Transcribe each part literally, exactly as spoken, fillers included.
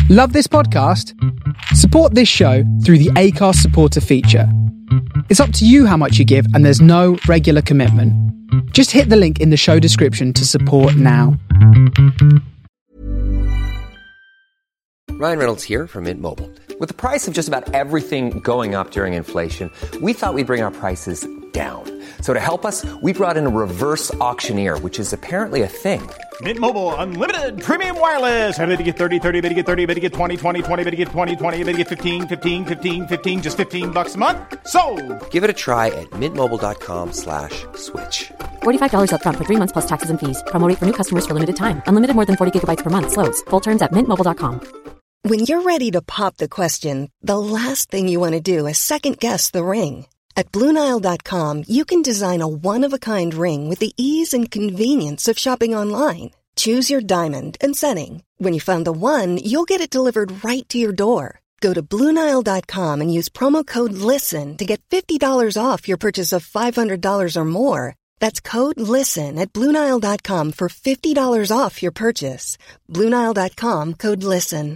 Love this podcast? Support this show through the Acast supporter feature. It's up to you how much you give, and there's no regular commitment. Just hit the link in the show description to support now. Ryan Reynolds here from Mint Mobile. With the price of just about everything going up during inflation, we thought we'd bring our prices down. So to help us, we brought in a reverse auctioneer, which is apparently a thing. Mint Mobile Unlimited Premium Wireless. How to get thirty, thirty, how to get thirty, how to get twenty, twenty, twenty, how to get twenty, twenty, how to get fifteen, fifteen, fifteen, fifteen, just fifteen bucks a month? Sold! Give it a try at mintmobile.com slash switch. forty-five dollars up front for three months plus taxes and fees. Promo rate for new customers for limited time. Unlimited more than forty gigabytes per month. Slows full terms at mint mobile dot com. When you're ready to pop the question, the last thing you want to do is second-guess the ring. At Blue Nile dot com, you can design a one-of-a-kind ring with the ease and convenience of shopping online. Choose your diamond and setting. When you find the one, you'll get it delivered right to your door. Go to Blue Nile dot com and use promo code LISTEN to get fifty dollars off your purchase of five hundred dollars or more. That's code LISTEN at Blue Nile dot com for fifty dollars off your purchase. Blue Nile dot com, code LISTEN.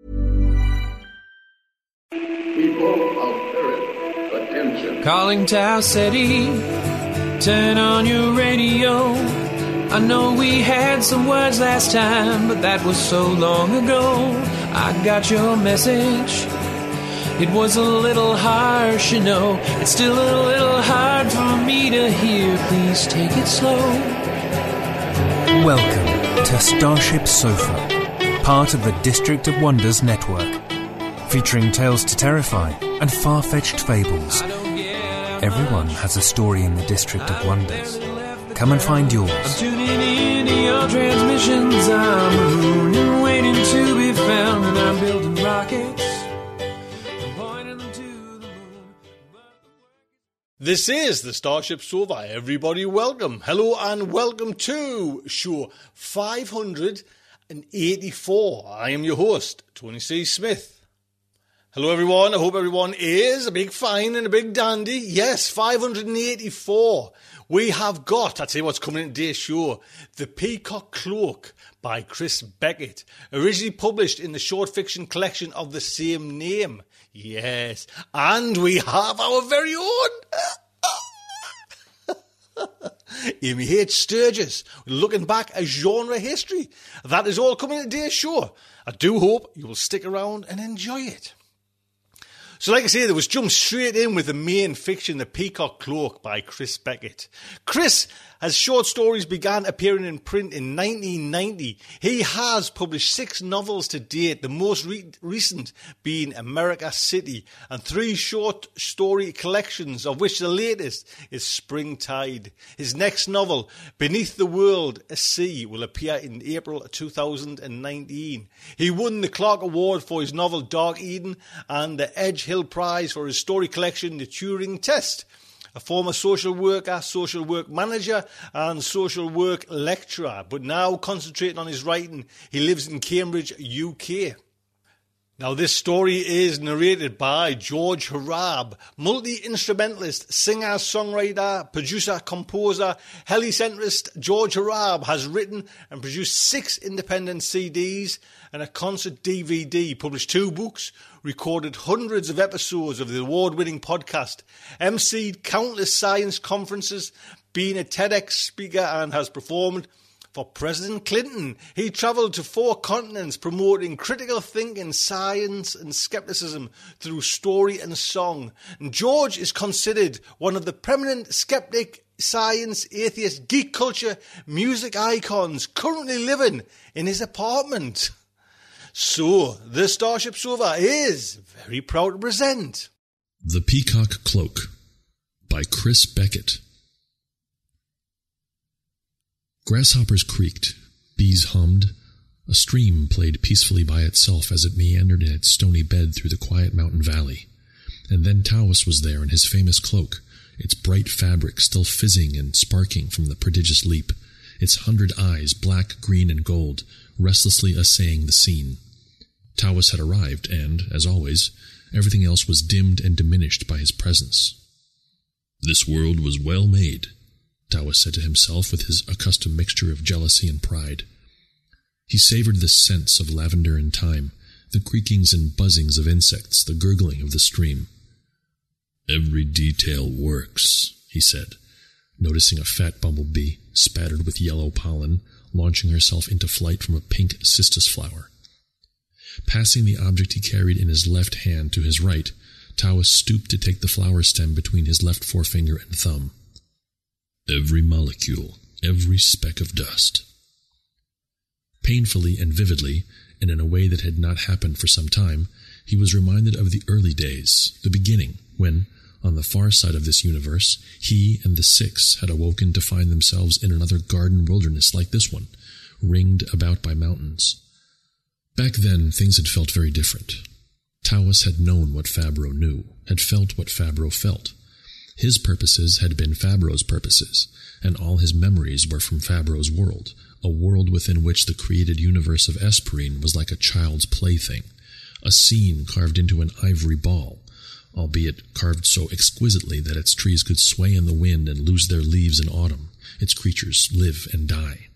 People of Earth, attention. Calling Tau City, turn on your radio. I know we had some words last time, but that was so long ago. I got your message. It was a little harsh, you know. It's still a little hard for me to hear. Please take it slow. Welcome to Starship Sofa, part of the District of Wonders network. Featuring tales to terrify and far-fetched fables. Everyone has a story in the District of Wonders. Come and find yours. I'm tuning in to your transmissions. I'm a moon and waiting to be found. And I'm building rockets. I'm pointing them to the moon. This is the Starship Sofa. Everybody welcome. Hello and welcome to show five hundred eighty-four. I am your host, Tony C. Smith. Hello everyone, I hope everyone is a big fine and a big dandy. Yes, five hundred eighty-four. We have got, I tell you what's coming in today's show, The Peacock Cloak by Chris Beckett, originally published in the short fiction collection of the same name. Yes, and we have our very own Amy H. Sturgis, looking back at genre history. That is all coming in today's show. I do hope you will stick around and enjoy it. So like I say, there was jumped straight in with the main fiction, The Peacock Cloak by Chris Beckett. Chris, as short stories began appearing in print in nineteen ninety, he has published six novels to date, the most re- recent being America City, and three short story collections, of which the latest is Springtide. His next novel, Beneath the World, A Sea, will appear in April two thousand nineteen. He won the Clark Award for his novel Dark Eden and the Edge Hill Prize for his story collection The Turing Test. A former social worker, social work manager and social work lecturer, but now concentrating on his writing. He lives in Cambridge, U K. Now this story is narrated by George Harab, multi-instrumentalist, singer, songwriter, producer, composer, helicentrist. George Harab has written and produced six independent C Ds and a concert D V D, published two books, recorded hundreds of episodes of the award-winning podcast, emceed countless science conferences, been a TEDx speaker and has performed for President Clinton. He travelled to four continents promoting critical thinking, science and skepticism through story and song. And George is considered one of the preeminent skeptic, science, atheist, geek culture, music icons currently living in his apartment. So, the Starship Sofa is very proud to present The Peacock Cloak by Chris Beckett. Grasshoppers creaked, bees hummed, a stream played peacefully by itself as it meandered in its stony bed through the quiet mountain valley. And then Taoist was there in his famous cloak, its bright fabric still fizzing and sparking from the prodigious leap, its hundred eyes, black, green, and gold, restlessly assaying the scene. Taoist had arrived, and, as always, everything else was dimmed and diminished by his presence. This world was well made, Taoist said to himself with his accustomed mixture of jealousy and pride. He savored the scents of lavender and thyme, the creakings and buzzings of insects, the gurgling of the stream. "Every detail works," he said, noticing a fat bumblebee, spattered with yellow pollen, launching herself into flight from a pink cistus flower. Passing the object he carried in his left hand to his right, Taoist stooped to take the flower stem between his left forefinger and thumb. "Every molecule, every speck of dust." Painfully and vividly, and in a way that had not happened for some time, he was reminded of the early days, the beginning, when, on the far side of this universe, he and the six had awoken to find themselves in another garden wilderness like this one, ringed about by mountains. Back then, things had felt very different. Taoist had known what Fabro knew, had felt what Fabro felt. His purposes had been Fabro's purposes, and all his memories were from Fabro's world, a world within which the created universe of Esperine was like a child's plaything, a scene carved into an ivory ball, albeit carved so exquisitely that its trees could sway in the wind and lose their leaves in autumn, its creatures live and die.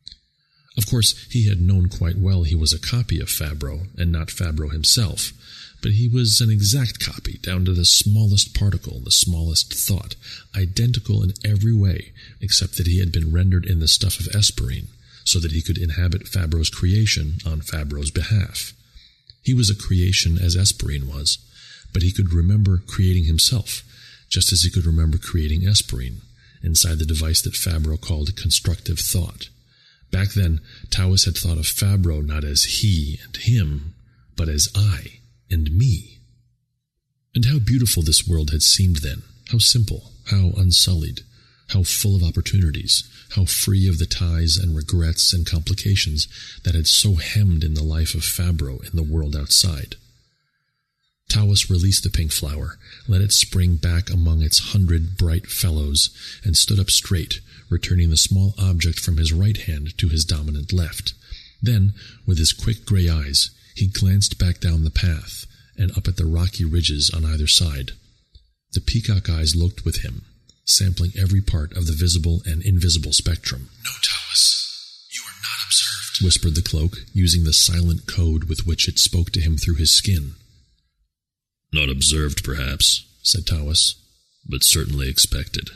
Of course, he had known quite well he was a copy of Fabro, and not Fabro himself, but he was an exact copy, down to the smallest particle, the smallest thought, identical in every way, except that he had been rendered in the stuff of Esperine, so that he could inhabit Fabro's creation on Fabro's behalf. He was a creation as Esperine was, but he could remember creating himself, just as he could remember creating Esperine, inside the device that Fabro called constructive thought. Back then, Taoist had thought of Fabro not as he and him, but as I and me. And how beautiful this world had seemed then, how simple, how unsullied, how full of opportunities, how free of the ties and regrets and complications that had so hemmed in the life of Fabro in the world outside. Taoist released the pink flower, let it spring back among its hundred bright fellows, and stood up straight, returning the small object from his right hand to his dominant left. Then, with his quick gray eyes, he glanced back down the path, and up at the rocky ridges on either side. The peacock eyes looked with him, sampling every part of the visible and invisible spectrum. "No, Taoist, you are not observed," whispered the cloak, using the silent code with which it spoke to him through his skin. "Not observed, perhaps," said Taoist, "but certainly expected."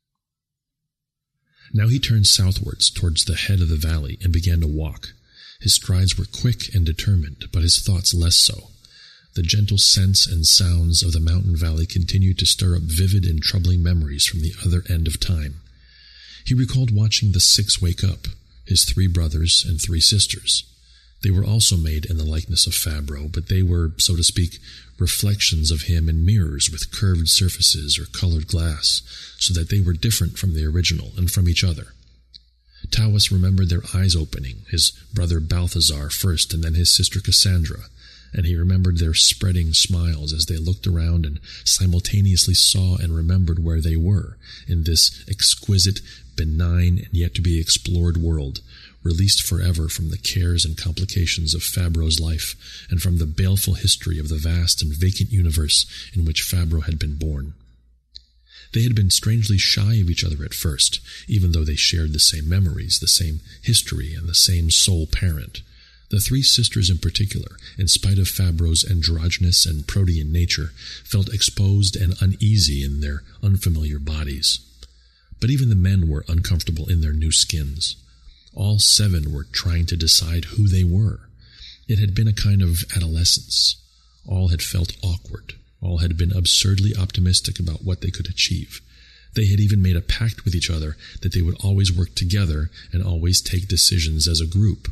Now he turned southwards towards the head of the valley and began to walk. His strides were quick and determined, but his thoughts less so. The gentle scents and sounds of the mountain valley continued to stir up vivid and troubling memories from the other end of time. He recalled watching the six wake up, his three brothers and three sisters. They were also made in the likeness of Fabro, but they were, so to speak, reflections of him in mirrors with curved surfaces or colored glass, so that they were different from the original and from each other. Taoist remembered their eyes opening, his brother Balthazar first and then his sister Cassandra, and he remembered their spreading smiles as they looked around and simultaneously saw and remembered where they were, in this exquisite, benign, and yet to be explored world, released forever from the cares and complications of Fabro's life, and from the baleful history of the vast and vacant universe in which Fabro had been born. They had been strangely shy of each other at first, even though they shared the same memories, the same history, and the same soul parent. The three sisters in particular, in spite of Fabro's androgynous and protean nature, felt exposed and uneasy in their unfamiliar bodies. But even the men were uncomfortable in their new skins. All seven were trying to decide who they were. It had been a kind of adolescence. All had felt awkward. All had been absurdly optimistic about what they could achieve. They had even made a pact with each other that they would always work together and always take decisions as a group.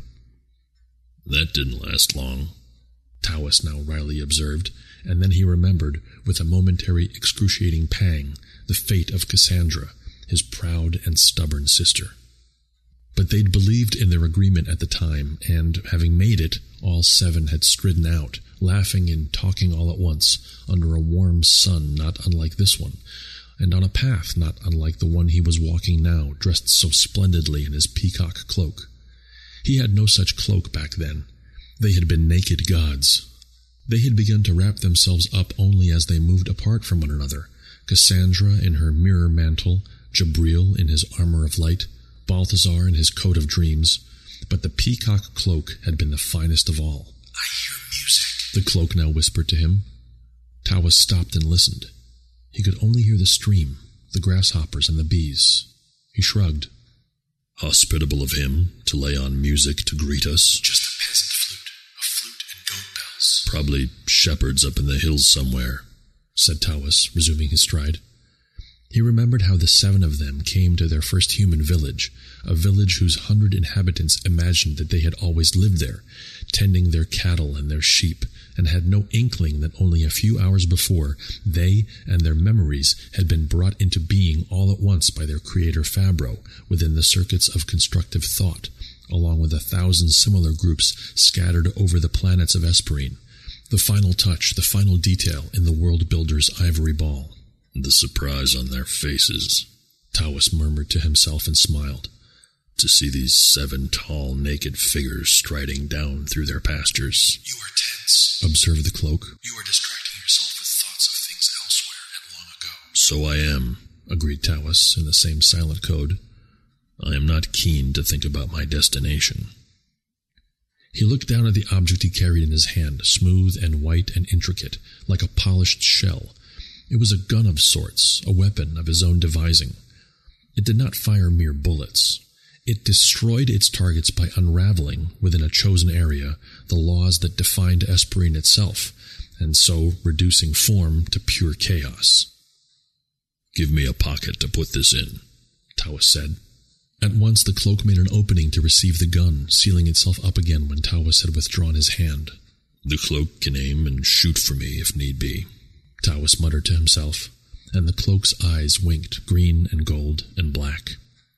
"That didn't last long," Taoist now wryly observed, and then he remembered, with a momentary excruciating pang, the fate of Cassandra, his proud and stubborn sister. But they'd believed in their agreement at the time, and, having made it, all seven had stridden out, laughing and talking all at once, under a warm sun not unlike this one, and on a path not unlike the one he was walking now, dressed so splendidly in his peacock cloak. He had no such cloak back then. They had been naked gods. They had begun to wrap themselves up only as they moved apart from one another, Cassandra in her mirror mantle, Jabril in his armor of light, Balthazar in his coat of dreams, but the peacock cloak had been the finest of all. "I hear music," the cloak now whispered to him. Tawas stopped and listened. He could only hear the stream, the grasshoppers and the bees. He shrugged. Hospitable of him to lay on music to greet us. Just a peasant flute, a flute and goat bells. Probably shepherds up in the hills somewhere, said Tawas, resuming his stride. He remembered how the seven of them came to their first human village, a village whose hundred inhabitants imagined that they had always lived there, tending their cattle and their sheep, and had no inkling that only a few hours before they and their memories had been brought into being all at once by their creator Fabro within the circuits of constructive thought, along with a thousand similar groups scattered over the planets of Esperine. The final touch, the final detail in the world builder's ivory ball. The surprise on their faces, Tawas murmured to himself and smiled. To see these seven tall, naked figures striding down through their pastures. You are tense, observed the cloak. You are distracting yourself with thoughts of things elsewhere and long ago. So I am, agreed Tawas in the same silent code. I am not keen to think about my destination. He looked down at the object he carried in his hand, smooth and white and intricate, like a polished shell. It was a gun of sorts, a weapon of his own devising. It did not fire mere bullets. It destroyed its targets by unraveling, within a chosen area, the laws that defined Esperine itself, and so reducing form to pure chaos. Give me a pocket to put this in, Tawas said. At once the cloak made an opening to receive the gun, sealing itself up again when Tawas had withdrawn his hand. The cloak can aim and shoot for me if need be, Tawas muttered to himself, and the cloak's eyes winked, green and gold and black.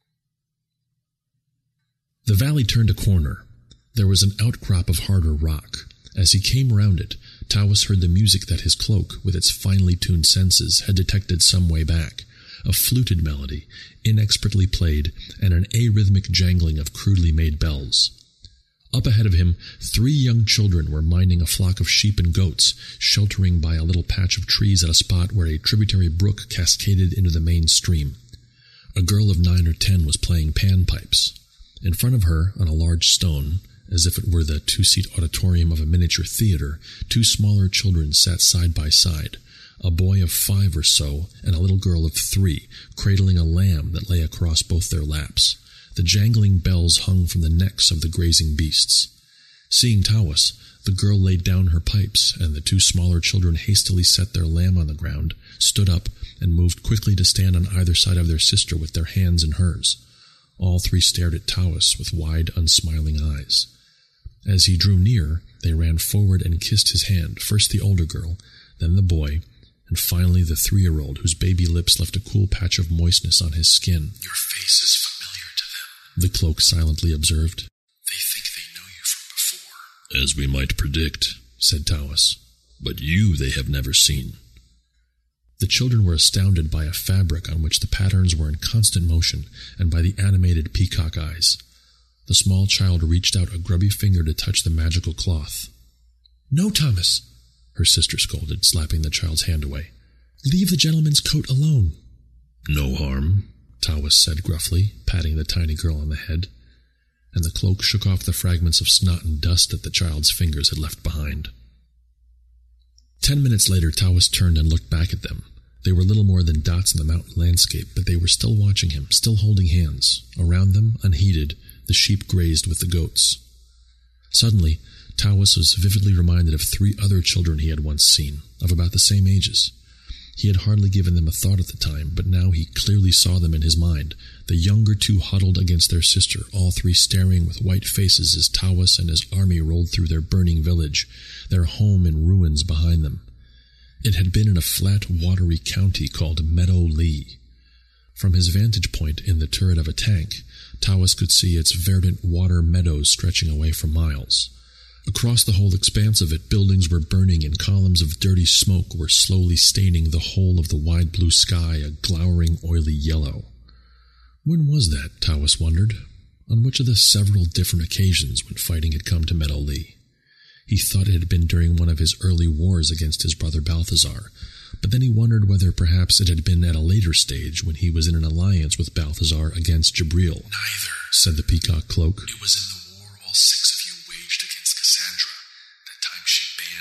The valley turned a corner. There was an outcrop of harder rock. As he came round it, Tawas heard the music that his cloak, with its finely tuned senses, had detected some way back, a fluted melody, inexpertly played, and an arrhythmic jangling of crudely made bells. Up ahead of him, three young children were minding a flock of sheep and goats, sheltering by a little patch of trees at a spot where a tributary brook cascaded into the main stream. A girl of nine or ten was playing panpipes. In front of her, on a large stone, as if it were the two-seat auditorium of a miniature theater, two smaller children sat side by side, a boy of five or so and a little girl of three, cradling a lamb that lay across both their laps. The jangling bells hung from the necks of the grazing beasts. Seeing Tawas, the girl laid down her pipes, and the two smaller children hastily set their lamb on the ground, stood up, and moved quickly to stand on either side of their sister with their hands in hers. All three stared at Tawas with wide, unsmiling eyes. As he drew near, they ran forward and kissed his hand, first the older girl, then the boy, and finally the three-year-old, whose baby lips left a cool patch of moistness on his skin. Your face is familiar to them, the cloak silently observed. They think they know you from before. As we might predict, said Tawas. But you they have never seen. The children were astounded by a fabric on which the patterns were in constant motion, and by the animated peacock eyes. The small child reached out a grubby finger to touch the magical cloth. No, Thomas, her sister scolded, slapping the child's hand away. Leave the gentleman's coat alone. No harm, Tawas said gruffly, patting the tiny girl on the head, and the cloak shook off the fragments of snot and dust that the child's fingers had left behind. Ten minutes later, Tawas turned and looked back at them. They were little more than dots in the mountain landscape, but they were still watching him, still holding hands. Around them, unheeded, the sheep grazed with the goats. Suddenly, Tawas was vividly reminded of three other children he had once seen, of about the same ages. He had hardly given them a thought at the time, but now he clearly saw them in his mind, the younger two huddled against their sister, all three staring with white faces as Tawas and his army rolled through their burning village, their home in ruins behind them. It had been in a flat, watery county called Meadow Lee. From his vantage point in the turret of a tank, Tawas could see its verdant water meadows stretching away for miles. Across the whole expanse of it, buildings were burning and columns of dirty smoke were slowly staining the whole of the wide blue sky a glowering, oily yellow. When was that, Tawas wondered? On which of the several different occasions when fighting had come to Meadow Lee? He thought it had been during one of his early wars against his brother Balthazar, but then he wondered whether perhaps it had been at a later stage when he was in an alliance with Balthazar against Jabril. Neither, said the peacock cloak. It was in the war all six of you waged against Cassandra, that time she banned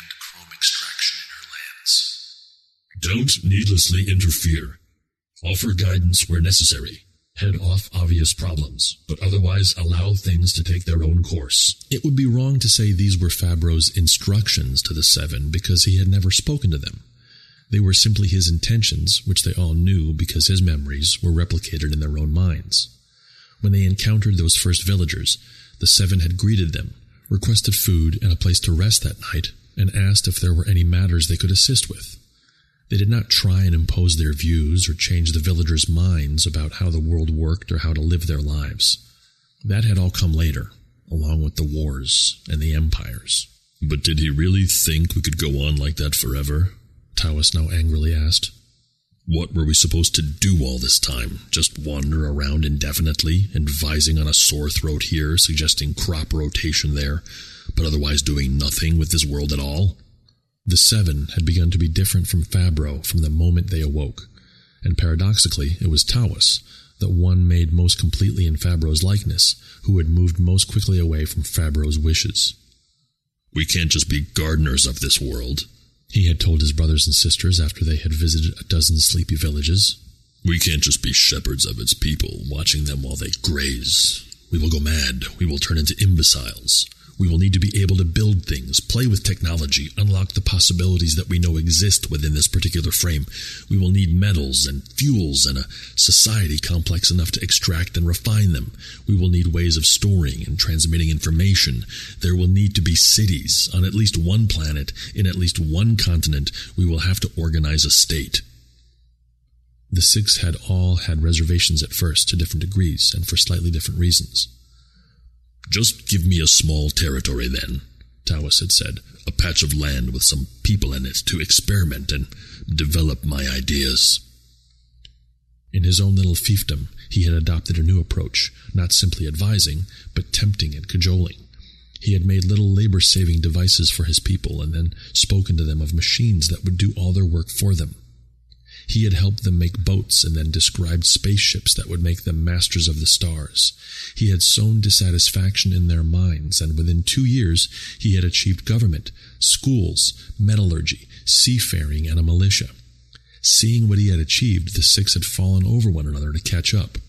and chrome extraction in her lands. Don't needlessly interfere. Offer guidance where necessary. Head off obvious problems, but otherwise allow things to take their own course. It would be wrong to say these were Fabro's instructions to the Seven because he had never spoken to them. They were simply his intentions, which they all knew because his memories were replicated in their own minds. When they encountered those first villagers, the Seven had greeted them, requested food and a place to rest that night, and asked if there were any matters they could assist with. They did not try and impose their views or change the villagers' minds about how the world worked or how to live their lives. That had all come later, along with the wars and the empires. But did he really think we could go on like that forever? Taoist now angrily asked. What were we supposed to do all this time? Just wander around indefinitely, advising on a sore throat here, suggesting crop rotation there, but otherwise doing nothing with this world at all? The Seven had begun to be different from Fabro from the moment they awoke, and paradoxically it was Taoist, the one made most completely in Fabro's likeness, who had moved most quickly away from Fabro's wishes. We can't just be gardeners of this world, he had told his brothers and sisters after they had visited a dozen sleepy villages. We can't just be shepherds of its people, watching them while they graze. We will go mad. We will turn into imbeciles. We will need to be able to build things, play with technology, unlock the possibilities that we know exist within this particular frame. We will need metals and fuels and a society complex enough to extract and refine them. We will need ways of storing and transmitting information. There will need to be cities on at least one planet, in at least one continent. We will have to organize a state. The six had all had reservations at first, to different degrees, and for slightly different reasons. Just give me a small territory then, Taoist had said, a patch of land with some people in it to experiment and develop my ideas. In his own little fiefdom, he had adopted a new approach, not simply advising, but tempting and cajoling. He had made little labor-saving devices for his people and then spoken to them of machines that would do all their work for them. He had helped them make boats and then described spaceships that would make them masters of the stars. He had sown dissatisfaction in their minds, and within two years he had achieved government, schools, metallurgy, seafaring, and a militia. Seeing what he had achieved, the six had fallen over one another to catch up.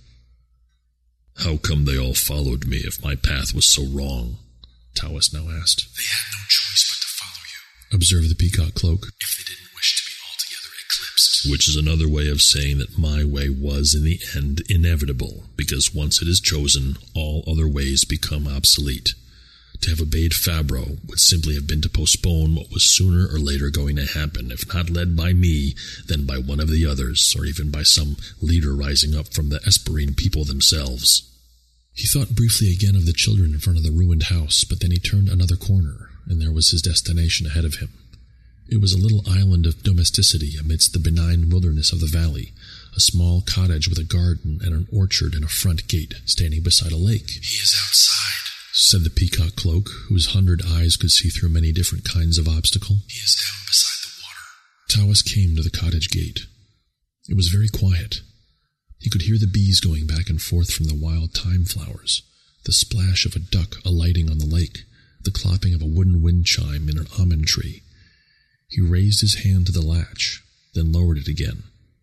How come they all followed me if my path was so wrong? Taoist now asked. They had no choice but to follow you, observed the peacock cloak, if they didn't wish to be altogether eclipsed. Which is another way of saying that my way was, in the end, inevitable, because once it is chosen, all other ways become obsolete. To have obeyed Fabro would simply have been to postpone what was sooner or later going to happen, if not led by me, then by one of the others, or even by some leader rising up from the Esperine people themselves. He thought briefly again of the children in front of the ruined house, but then he turned another corner, and there was his destination ahead of him. It was a little island of domesticity amidst the benign wilderness of the valley, a small cottage with a garden and an orchard and a front gate standing beside a lake. He is outside, said the peacock cloak, whose hundred eyes could see through many different kinds of obstacle. He is down beside the water. Taoist came to the cottage gate. It was very quiet. He could hear the bees going back and forth from the wild thyme flowers, the splash of a duck alighting on the lake, the clopping of a wooden wind chime in an almond tree. He raised his hand to the latch, then lowered it again.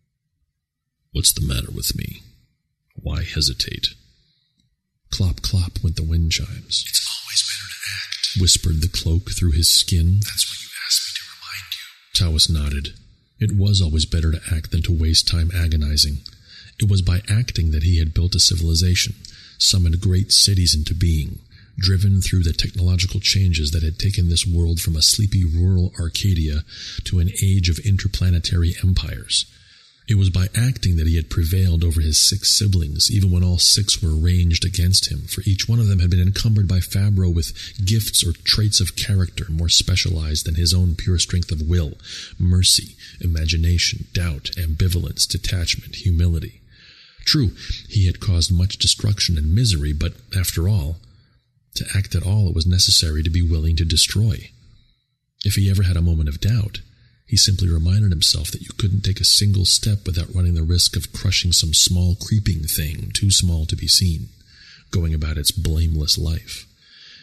What's the matter with me? Why hesitate? Clop, clop went the wind chimes. It's always better to act, whispered the cloak through his skin. That's what you asked me to remind you. Taoist nodded. It was always better to act than to waste time agonizing. It was by acting that he had built a civilization, summoned great cities into being, driven through the technological changes that had taken this world from a sleepy rural Arcadia to an age of interplanetary empires. It was by acting that he had prevailed over his six siblings, even when all six were ranged against him, for each one of them had been encumbered by Fabro with gifts or traits of character more specialized than his own pure strength of will, mercy, imagination, doubt, ambivalence, detachment, humility. True, he had caused much destruction and misery, but, after all, to act at all it was necessary to be willing to destroy. If he ever had a moment of doubt, he simply reminded himself that you couldn't take a single step without running the risk of crushing some small creeping thing too small to be seen, going about its blameless life.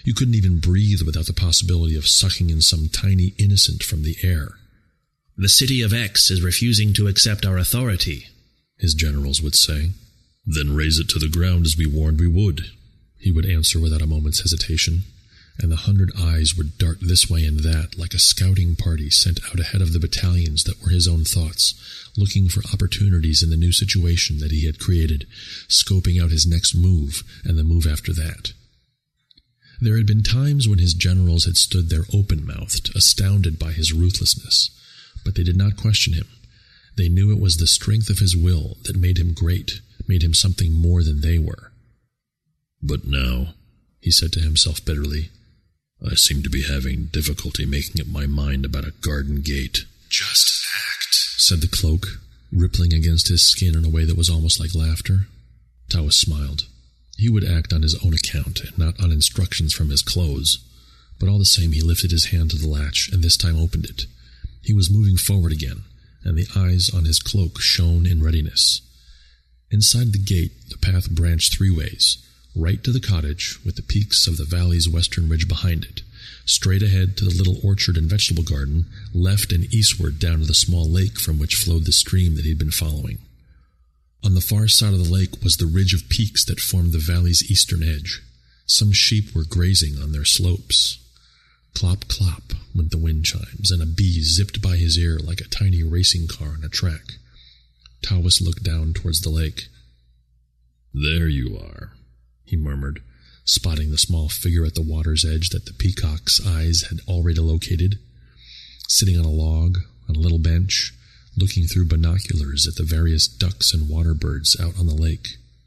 You couldn't even breathe without the possibility of sucking in some tiny innocent from the air. The city of X is refusing to accept our authority, his generals would say. Then raise it to the ground as we warned we would, he would answer without a moment's hesitation, and the hundred eyes would dart this way and that like a scouting party sent out ahead of the battalions that were his own thoughts, looking for opportunities in the new situation that he had created, scoping out his next move and the move after that. There had been times when his generals had stood there open-mouthed, astounded by his ruthlessness, but they did not question him. They knew it was the strength of his will that made him great, made him something more than they were. But now, he said to himself bitterly, I seem to be having difficulty making up my mind about a garden gate. Just act, said the cloak, rippling against his skin in a way that was almost like laughter. Tawas smiled. He would act on his own account and not on instructions from his clothes, but all the same he lifted his hand to the latch and this time opened it. He was moving forward again, and the eyes on his cloak shone in readiness. Inside the gate, the path branched three ways, right to the cottage, with the peaks of the valley's western ridge behind it, straight ahead to the little orchard and vegetable garden, left and eastward down to the small lake from which flowed the stream that he had been following. On the far side of the lake was the ridge of peaks that formed the valley's eastern edge. Some sheep were grazing on their slopes. Clop, clop went the wind chimes, and a bee zipped by his ear like a tiny racing car on a track. Tawas looked down towards the lake. There you are, he murmured, spotting the small figure at the water's edge that the peacock's eyes had already located, sitting on a log, on a little bench, looking through binoculars at the various ducks and water birds out on the lake.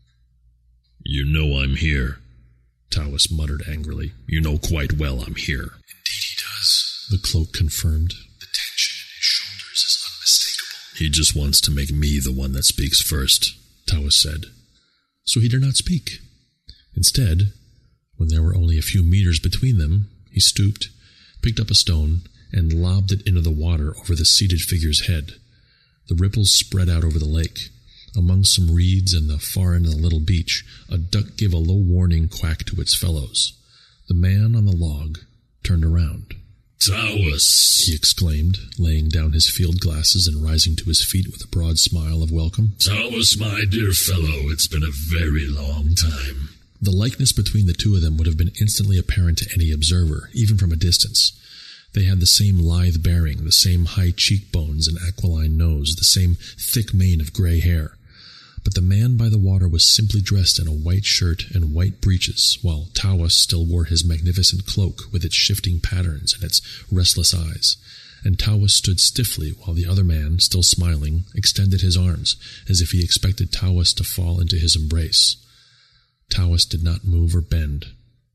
You know I'm here, Tawas muttered angrily. You know quite well I'm here. Indeed he does, the cloak confirmed. The tension in his shoulders is unmistakable. He just wants to make me the one that speaks first, Tawas said. So he did not speak. Instead, when there were only a few meters between them, he stooped, picked up a stone, and lobbed it into the water over the seated figure's head. The ripples spread out over the lake. Among some reeds and the far end of the little beach, a duck gave a low warning quack to its fellows. The man on the log turned around. Tawas, he exclaimed, laying down his field glasses and rising to his feet with a broad smile of welcome. Tawas, my dear fellow, it's been a very long time. The likeness between the two of them would have been instantly apparent to any observer, even from a distance. They had the same lithe bearing, the same high cheekbones and aquiline nose, the same thick mane of gray hair. But the man by the water was simply dressed in a white shirt and white breeches, while Tawas still wore his magnificent cloak with its shifting patterns and its restless eyes. And Tawas stood stiffly while the other man, still smiling, extended his arms, as if he expected Tawas to fall into his embrace. Tawas did not move or bend.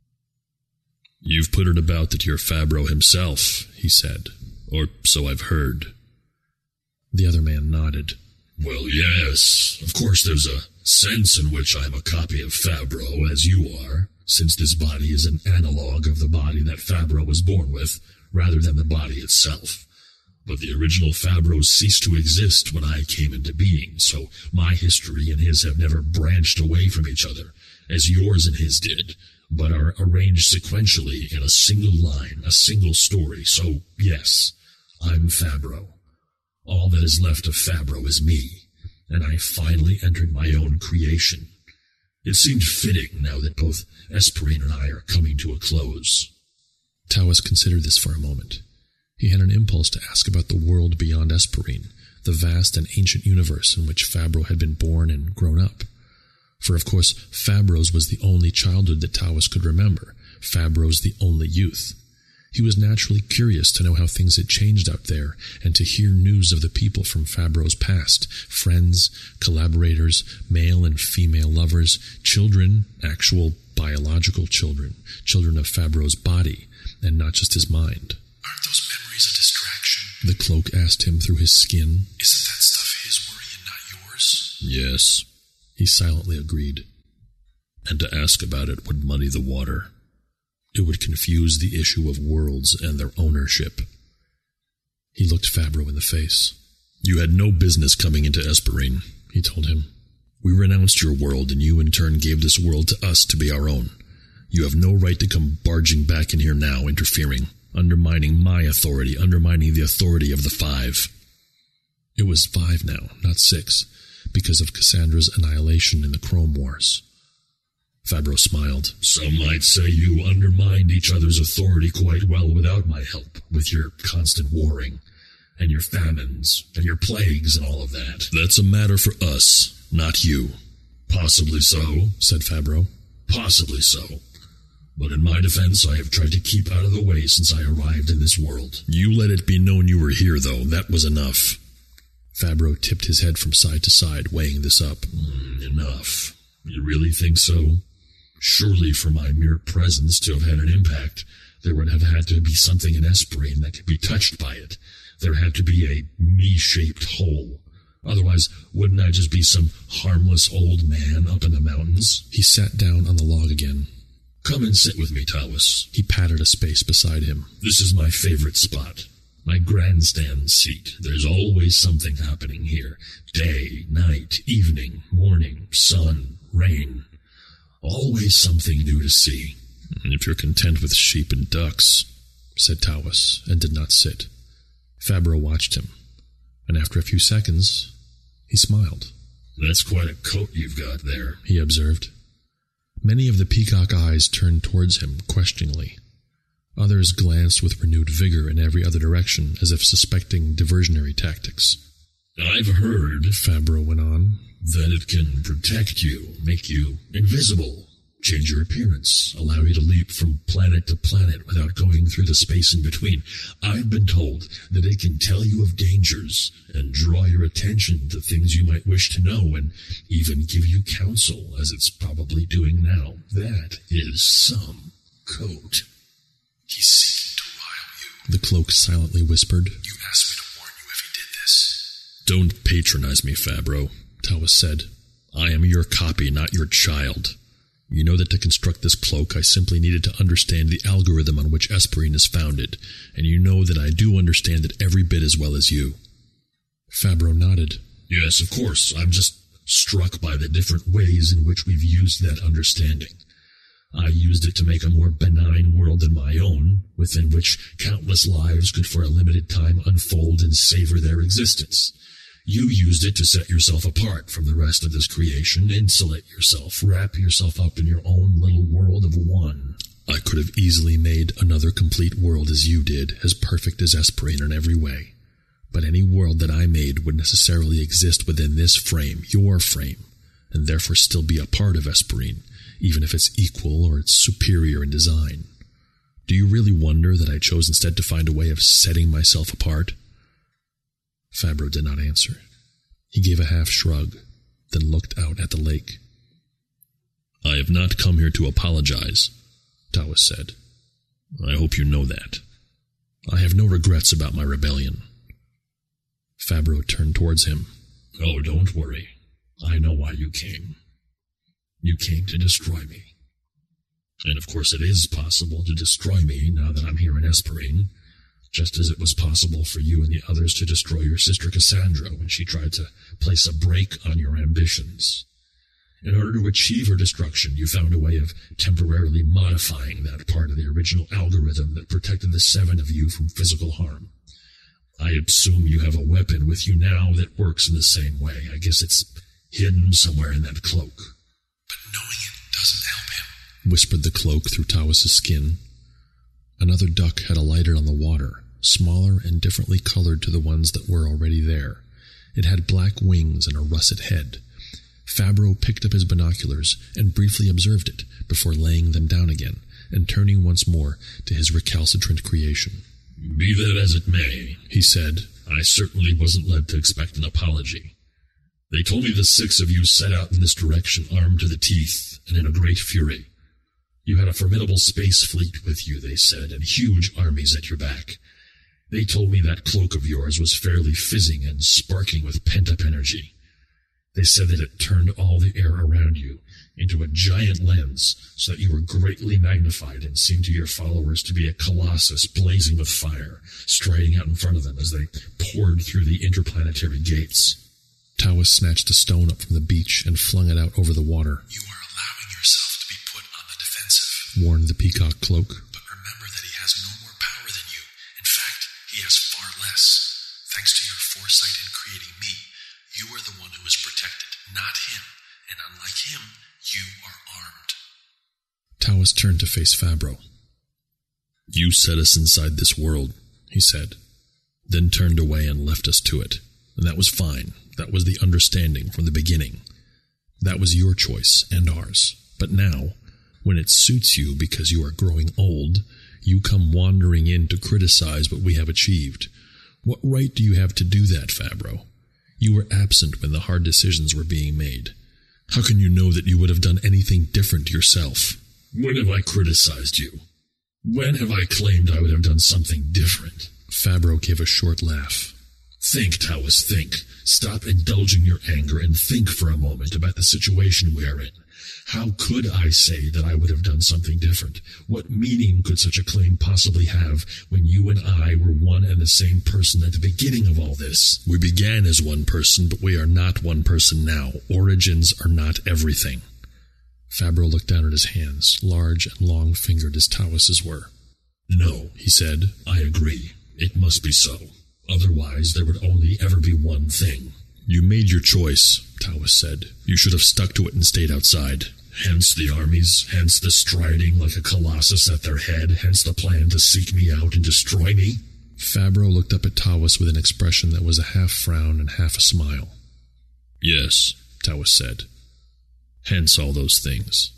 You've put it about that you're Fabro himself, he said, or so I've heard. The other man nodded. Well, yes, of course there's a sense in which I'm a copy of Fabro, as you are, since this body is an analog of the body that Fabro was born with, rather than the body itself. But the original Fabro ceased to exist when I came into being, so my history and his have never branched away from each other, as yours and his did, but are arranged sequentially in a single line, a single story. So, yes, I'm Fabro. All that is left of Fabro is me, and I finally entered my own creation. It seemed fitting now that both Esperine and I are coming to a close. Tawas considered this for a moment. He had an impulse to ask about the world beyond Esperine, the vast and ancient universe in which Fabro had been born and grown up. For, of course, Fabro's was the only childhood that Tawas could remember, Fabro's the only youth. He was naturally curious to know how things had changed out there and to hear news of the people from Fabro's past, friends, collaborators, male and female lovers, children, actual biological children, children of Fabro's body, and not just his mind. Aren't those memories a distraction? The cloak asked him through his skin. Isn't that stuff his worry and not yours? Yes, he silently agreed. And to ask about it would muddy the water. It would confuse the issue of worlds and their ownership. He looked Fabro in the face. You had no business coming into Esperine, he told him. We renounced your world, and you in turn gave this world to us to be our own. You have no right to come barging back in here now, interfering, undermining my authority, undermining the authority of the Five. It was five now, not six, because of Cassandra's annihilation in the Chrome Wars. Fabro smiled. Some might say you undermined each other's authority quite well without my help, with your constant warring, and your famines, and your plagues, and all of that. That's a matter for us, not you. Possibly so, said Fabro. Possibly so. But in my defense, I have tried to keep out of the way since I arrived in this world. You let it be known you were here, though. That was enough. Fabro tipped his head from side to side, weighing this up. Mm, enough. You really think so? Surely for my mere presence to have had an impact, there would have had to be something in Esperine that could be touched by it. There had to be a me-shaped hole. Otherwise, wouldn't I just be some harmless old man up in the mountains? He sat down on the log again. Come and sit with me, Tawas. He patted a space beside him. This is my favorite spot. My grandstand seat. There's always something happening here. Day, night, evening, morning, sun, rain. Always something new to see. If you're content with sheep and ducks, said Tawas, and did not sit. Fabro watched him, and after a few seconds, he smiled. That's quite a coat you've got there, he observed. Many of the peacock eyes turned towards him questioningly. Others glanced with renewed vigor in every other direction, as if suspecting diversionary tactics. I've heard, Fabro went on, that it can protect you, make you invisible, change your appearance, allow you to leap from planet to planet without going through the space in between. I've been told that it can tell you of dangers and draw your attention to things you might wish to know and even give you counsel, as it's probably doing now. That is some coat. He's seeking to wile you, the cloak silently whispered. You asked me to warn you if he did this. Don't patronize me, Fabro, Tawas said. I am your copy, not your child. You know that to construct this cloak, I simply needed to understand the algorithm on which Esperine is founded, and you know that I do understand it every bit as well as you. Fabro nodded. Yes, of course. I'm just struck by the different ways in which we've used that understanding. I used it to make a more benign world than my own, within which countless lives could for a limited time unfold and savor their existence. You used it to set yourself apart from the rest of this creation, insulate yourself, wrap yourself up in your own little world of one. I could have easily made another complete world as you did, as perfect as Esperine in every way. But any world that I made would necessarily exist within this frame, your frame, and therefore still be a part of Esperine, even if it's equal or it's superior in design. Do you really wonder that I chose instead to find a way of setting myself apart? Fabro did not answer. He gave a half shrug, then looked out at the lake. I have not come here to apologize, Tawas said. I hope you know that. I have no regrets about my rebellion. Fabro turned towards him. Oh, don't worry. I know why you came. You came to destroy me. And of course it is possible to destroy me now that I'm here in Esperine, just as it was possible for you and the others to destroy your sister Cassandra when she tried to place a brake on your ambitions. In order to achieve her destruction, you found a way of temporarily modifying that part of the original algorithm that protected the seven of you from physical harm. I assume you have a weapon with you now that works in the same way. I guess it's hidden somewhere in that cloak. But knowing it doesn't help him, whispered the cloak through Tawas' skin. Another duck had alighted on the water, smaller and differently colored to the ones that were already there. It had black wings and a russet head. Fabro picked up his binoculars and briefly observed it before laying them down again and turning once more to his recalcitrant creation. Be that as it may, he said, I certainly wasn't led to expect an apology. They told me the six of you set out in this direction armed to the teeth and in a great fury. You had a formidable space fleet with you, they said, and huge armies at your back. They told me that cloak of yours was fairly fizzing and sparking with pent-up energy. They said that it turned all the air around you into a giant lens so that you were greatly magnified and seemed to your followers to be a colossus blazing with fire, striding out in front of them as they poured through the interplanetary gates. Tawas snatched a stone up from the beach and flung it out over the water. You are allowing yourself to be put on the defensive. warned the peacock cloak. But remember that he has no more power than you. In fact, he has far less. Thanks to your foresight in creating me, you are the one who is protected, not him. And unlike him, you are armed. Taoist turned to face Fabro. You set us inside this world, he said, then turned away and left us to it. And that was fine. That was the understanding from the beginning. That was your choice and ours. But now, when it suits you because you are growing old, you come wandering in to criticize what we have achieved. What right do you have to do that, Fabro? You were absent when the hard decisions were being made. How can you know that you would have done anything different yourself? When have I criticized you? When have I claimed I would have done something different? Fabro gave a short laugh. Think, Taoist, think. Stop indulging your anger and think for a moment about the situation we are in. How could I say that I would have done something different? What meaning could such a claim possibly have when you and I were one and the same person at the beginning of all this? We began as one person, but we are not one person now. Origins are not everything. Fabro looked down at his hands, large and long-fingered as Taoist's were. No, he said, I agree. It must be so. Otherwise, there would only ever be one thing. You made your choice, Taoist said. You should have stuck to it and stayed outside. Hence the armies, hence the striding like a colossus at their head, hence the plan to seek me out and destroy me. Fabro looked up at Taoist with an expression that was a half frown and half a smile. Yes, Taoist said. Hence all those things.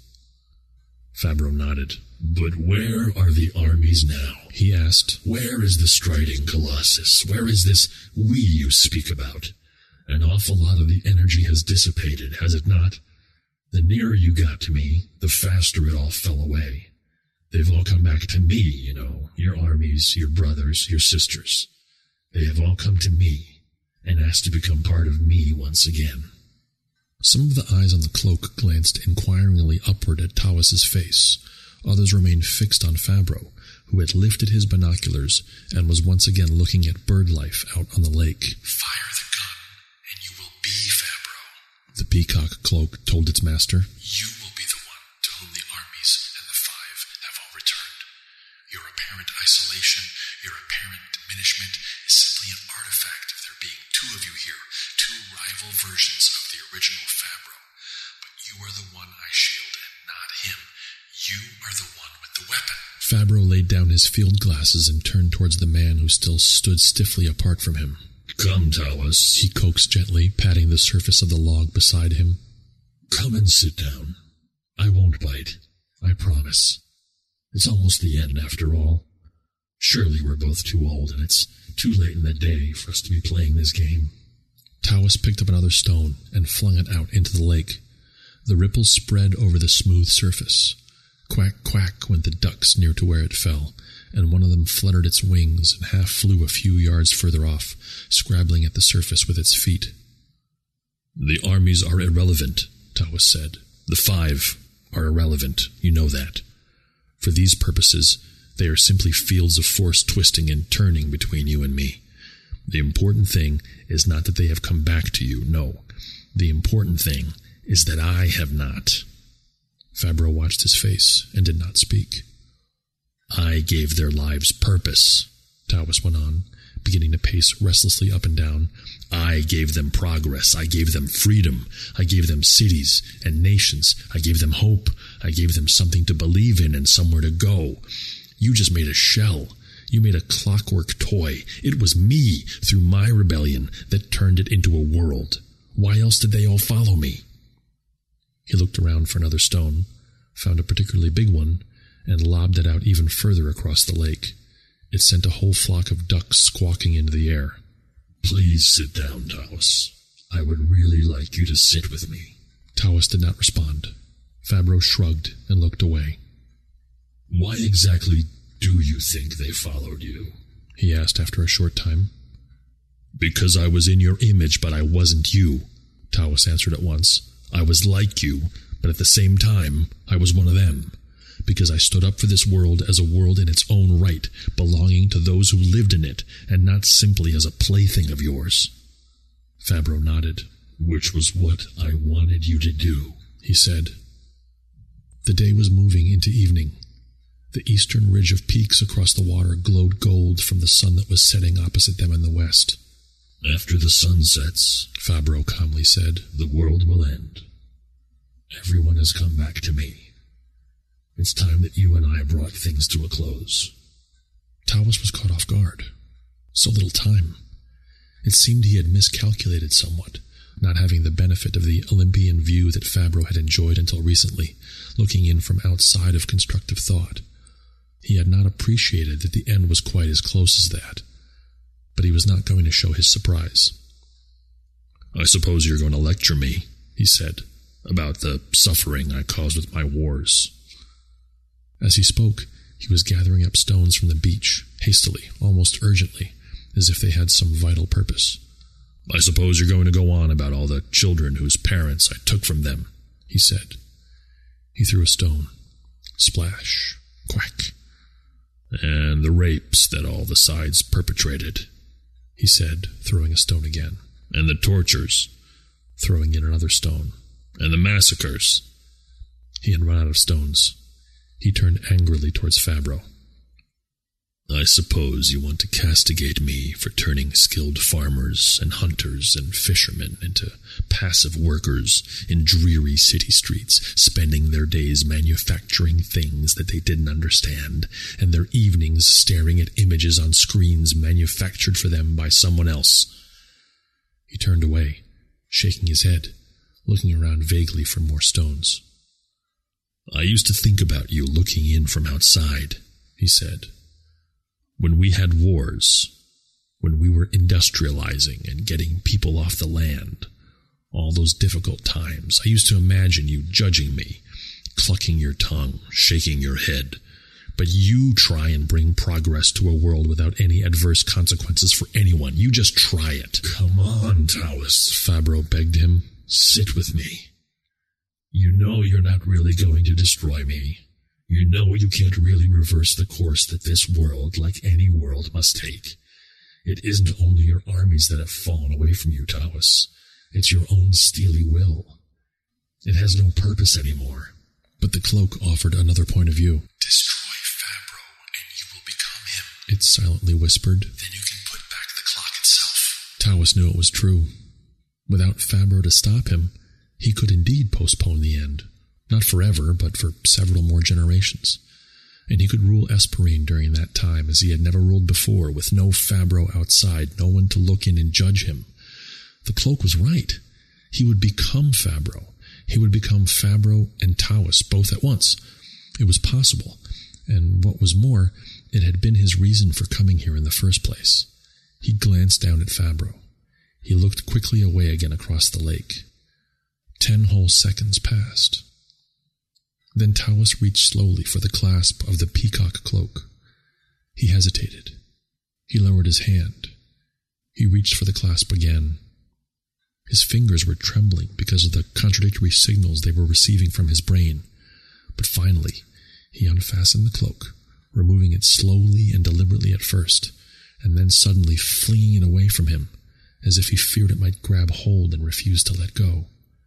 Fabro nodded. But where are the armies now? He asked. Where is the striding colossus? Where is this we you speak about? An awful lot of the energy has dissipated, has it not? The nearer you got to me, the faster it all fell away. They've all come back to me, you know, your armies, your brothers, your sisters. They have all come to me and asked to become part of me once again. Some of the eyes on the cloak glanced inquiringly upward at Taoist's face. Others remained fixed on Fabro, who had lifted his binoculars and was once again looking at bird life out on the lake. Fire the gun, and you will be Fabro, the peacock cloak told its master. You will be the one to whom the armies and the five have all returned. Your apparent isolation, your apparent diminishment is simply an artifact of there being two of you here, two rival versions of the original Fabro. But you are the one I shield and not him. You are the one with the weapon. Fabro laid down his field glasses and turned towards the man who still stood stiffly apart from him. Come, Taoist, he coaxed gently, patting the surface of the log beside him. Come and sit down. I won't bite. I promise. It's almost the end, after all. Surely we're both too old, and it's too late in the day for us to be playing this game. Taoist picked up another stone and flung it out into the lake. The ripples spread over the smooth surface. Quack, quack went the ducks near to where it fell, and one of them fluttered its wings and half flew a few yards further off, scrabbling at the surface with its feet. The armies are irrelevant, Taoist said. The five are irrelevant, you know that. For these purposes, they are simply fields of force twisting and turning between you and me. The important thing is not that they have come back to you, no. The important thing is that I have not. Fabro watched his face and did not speak. I gave their lives purpose, Taoist went on, beginning to pace restlessly up and down. I gave them progress. I gave them freedom. I gave them cities and nations. I gave them hope. I gave them something to believe in and somewhere to go. You just made a shell. You made a clockwork toy. It was me, through my rebellion, that turned it into a world. Why else did they all follow me? He looked around for another stone, found a particularly big one, and lobbed it out even further across the lake. It sent a whole flock of ducks squawking into the air. Please sit down, Taoist. I would really like you to sit with me. Taoist did not respond. Fabro shrugged and looked away. Why exactly do you think they followed you? He asked after a short time. Because I was in your image, but I wasn't you, Taoist answered at once. I was like you, but at the same time, I was one of them. Because I stood up for this world as a world in its own right, belonging to those who lived in it, and not simply as a plaything of yours. Fabro nodded. Which was what I wanted you to do, he said. The day was moving into evening, The eastern ridge of peaks across the water glowed gold from the sun that was setting opposite them in the west. After the sun sets, Fabro calmly said, the world will end. Everyone has come back to me. It's time that you and I brought things to a close. Tawas was caught off guard. So little time. It seemed he had miscalculated somewhat, not having the benefit of the Olympian view that Fabro had enjoyed until recently, looking in from outside of constructive thought. He had not appreciated that the end was quite as close as that, but he was not going to show his surprise. I suppose you're going to lecture me, he said, about the suffering I caused with my wars. As he spoke, he was gathering up stones from the beach, hastily, almost urgently, as if they had some vital purpose. I suppose you're going to go on about all the children whose parents I took from them, he said. He threw a stone. Splash. Quack. And the rapes that all the sides perpetrated, he said, throwing a stone again. And the tortures, throwing in another stone. And the massacres. He had run out of stones. He turned angrily towards Fabro. I suppose you want to castigate me for turning skilled farmers and hunters and fishermen into passive workers in dreary city streets, spending their days manufacturing things that they didn't understand, and their evenings staring at images on screens manufactured for them by someone else. He turned away, shaking his head, looking around vaguely for more stones. I used to think about you looking in from outside, he said. When we had wars, when we were industrializing and getting people off the land, all those difficult times, I used to imagine you judging me, clucking your tongue, shaking your head. But you try and bring progress to a world without any adverse consequences for anyone. You just try it. Come on, Tawas, Fabro begged him. Sit with me. You know you're not really going to destroy me. You know you can't really reverse the course that this world, like any world, must take. It isn't only your armies that have fallen away from you, Tawas. It's your own steely will. It has no purpose anymore. But the cloak offered another point of view. Destroy Fabro, and you will become him. It silently whispered. Then you can put back the clock itself. Tawas knew it was true. Without Fabro to stop him, he could indeed postpone the end. Not forever, but for several more generations. And he could rule Esperine during that time as he had never ruled before, with no Fabro outside, no one to look in and judge him. The cloak was right. He would become Fabro. He would become Fabro and Tawas both at once. It was possible, and what was more, it had been his reason for coming here in the first place. He glanced down at Fabro. He looked quickly away again across the lake. Ten whole seconds passed. Then Tawas reached slowly for the clasp of the peacock cloak. He hesitated. He lowered his hand. He reached for the clasp again. His fingers were trembling because of the contradictory signals they were receiving from his brain. But finally, he unfastened the cloak, removing it slowly and deliberately at first, and then suddenly flinging it away from him, as if he feared it might grab hold and refuse to let go.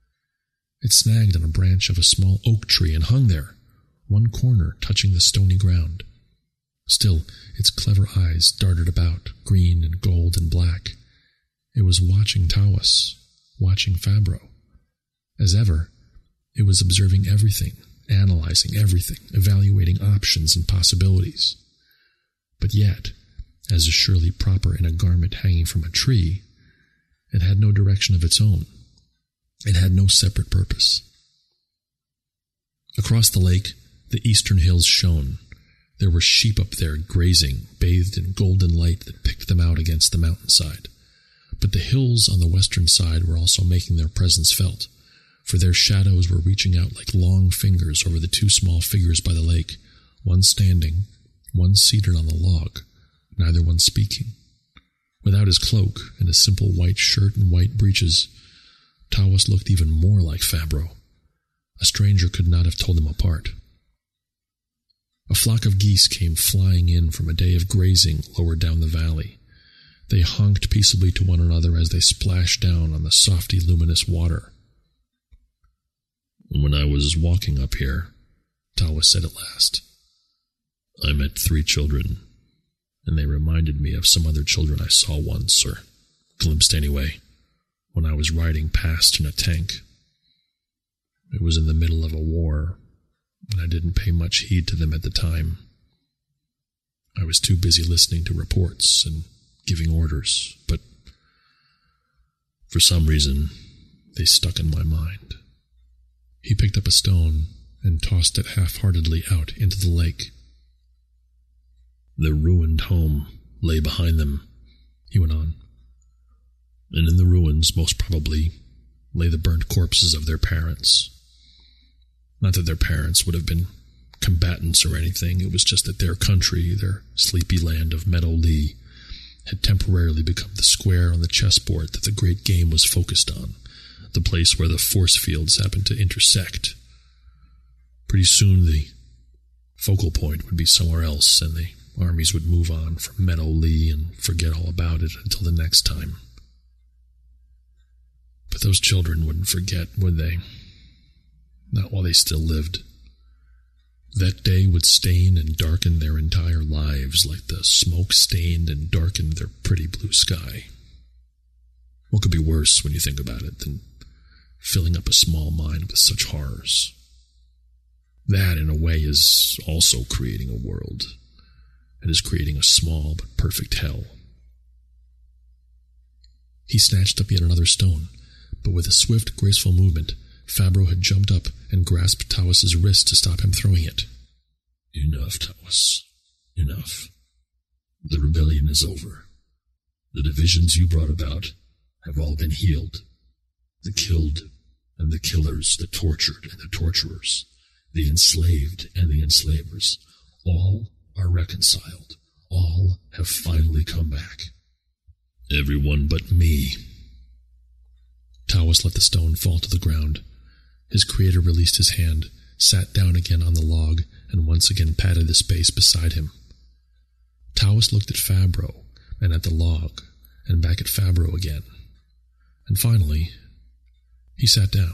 It snagged on a branch of a small oak tree and hung there, one corner touching the stony ground. Still, its clever eyes darted about, green and gold and black. It was watching Tawas, watching Fabro. As ever, it was observing everything, analyzing everything, evaluating options and possibilities. But yet, as is surely proper in a garment hanging from a tree, it had no direction of its own. It had no separate purpose. Across the lake, the eastern hills shone. There were sheep up there grazing, bathed in golden light that picked them out against the mountainside. But the hills on the western side were also making their presence felt, for their shadows were reaching out like long fingers over the two small figures by the lake, one standing, one seated on the log, neither one speaking. Without his cloak and his simple white shirt and white breeches, Tawas looked even more like Fabro. A stranger could not have told them apart. A flock of geese came flying in from a day of grazing lower down the valley. They honked peaceably to one another as they splashed down on the softy, luminous water. When I was walking up here, Tawas said at last, I met three children, and they reminded me of some other children I saw once, or glimpsed anyway, when I was riding past in a tank. It was in the middle of a war, and I didn't pay much heed to them at the time. I was too busy listening to reports and giving orders, but for some reason, they stuck in my mind. He picked up a stone and tossed it half-heartedly out into the lake. Their ruined home lay behind them, he went on, and in the ruins, most probably, lay the burnt corpses of their parents. Not that their parents would have been combatants or anything, it was just that their country, their sleepy land of Meadow Lee, had temporarily become the square on the chessboard that the great game was focused on, the place where the force fields happened to intersect. Pretty soon the focal point would be somewhere else, and the armies would move on from Meadow Lee and forget all about it until the next time. But those children wouldn't forget, would they? Not while they still lived. That day would stain and darken their entire lives like the smoke stained and darkened their pretty blue sky. What could be worse, when you think about it, than filling up a small mind with such horrors? That, in a way, is also creating a world. It is creating a small but perfect hell. He snatched up yet another stone, but with a swift, graceful movement, Fabro had jumped up and grasped Taois's wrist to stop him throwing it. Enough, Taois. Enough. The rebellion is over. The divisions you brought about have all been healed. The killed and the killers, the tortured and the torturers, the enslaved and the enslavers, all are reconciled. All have finally come back. Everyone but me. Taois let the stone fall to the ground. His creator released his hand, sat down again on the log, and once again patted the space beside him. Taois looked at Fabro, and at the log, and back at Fabro again. And finally, he sat down.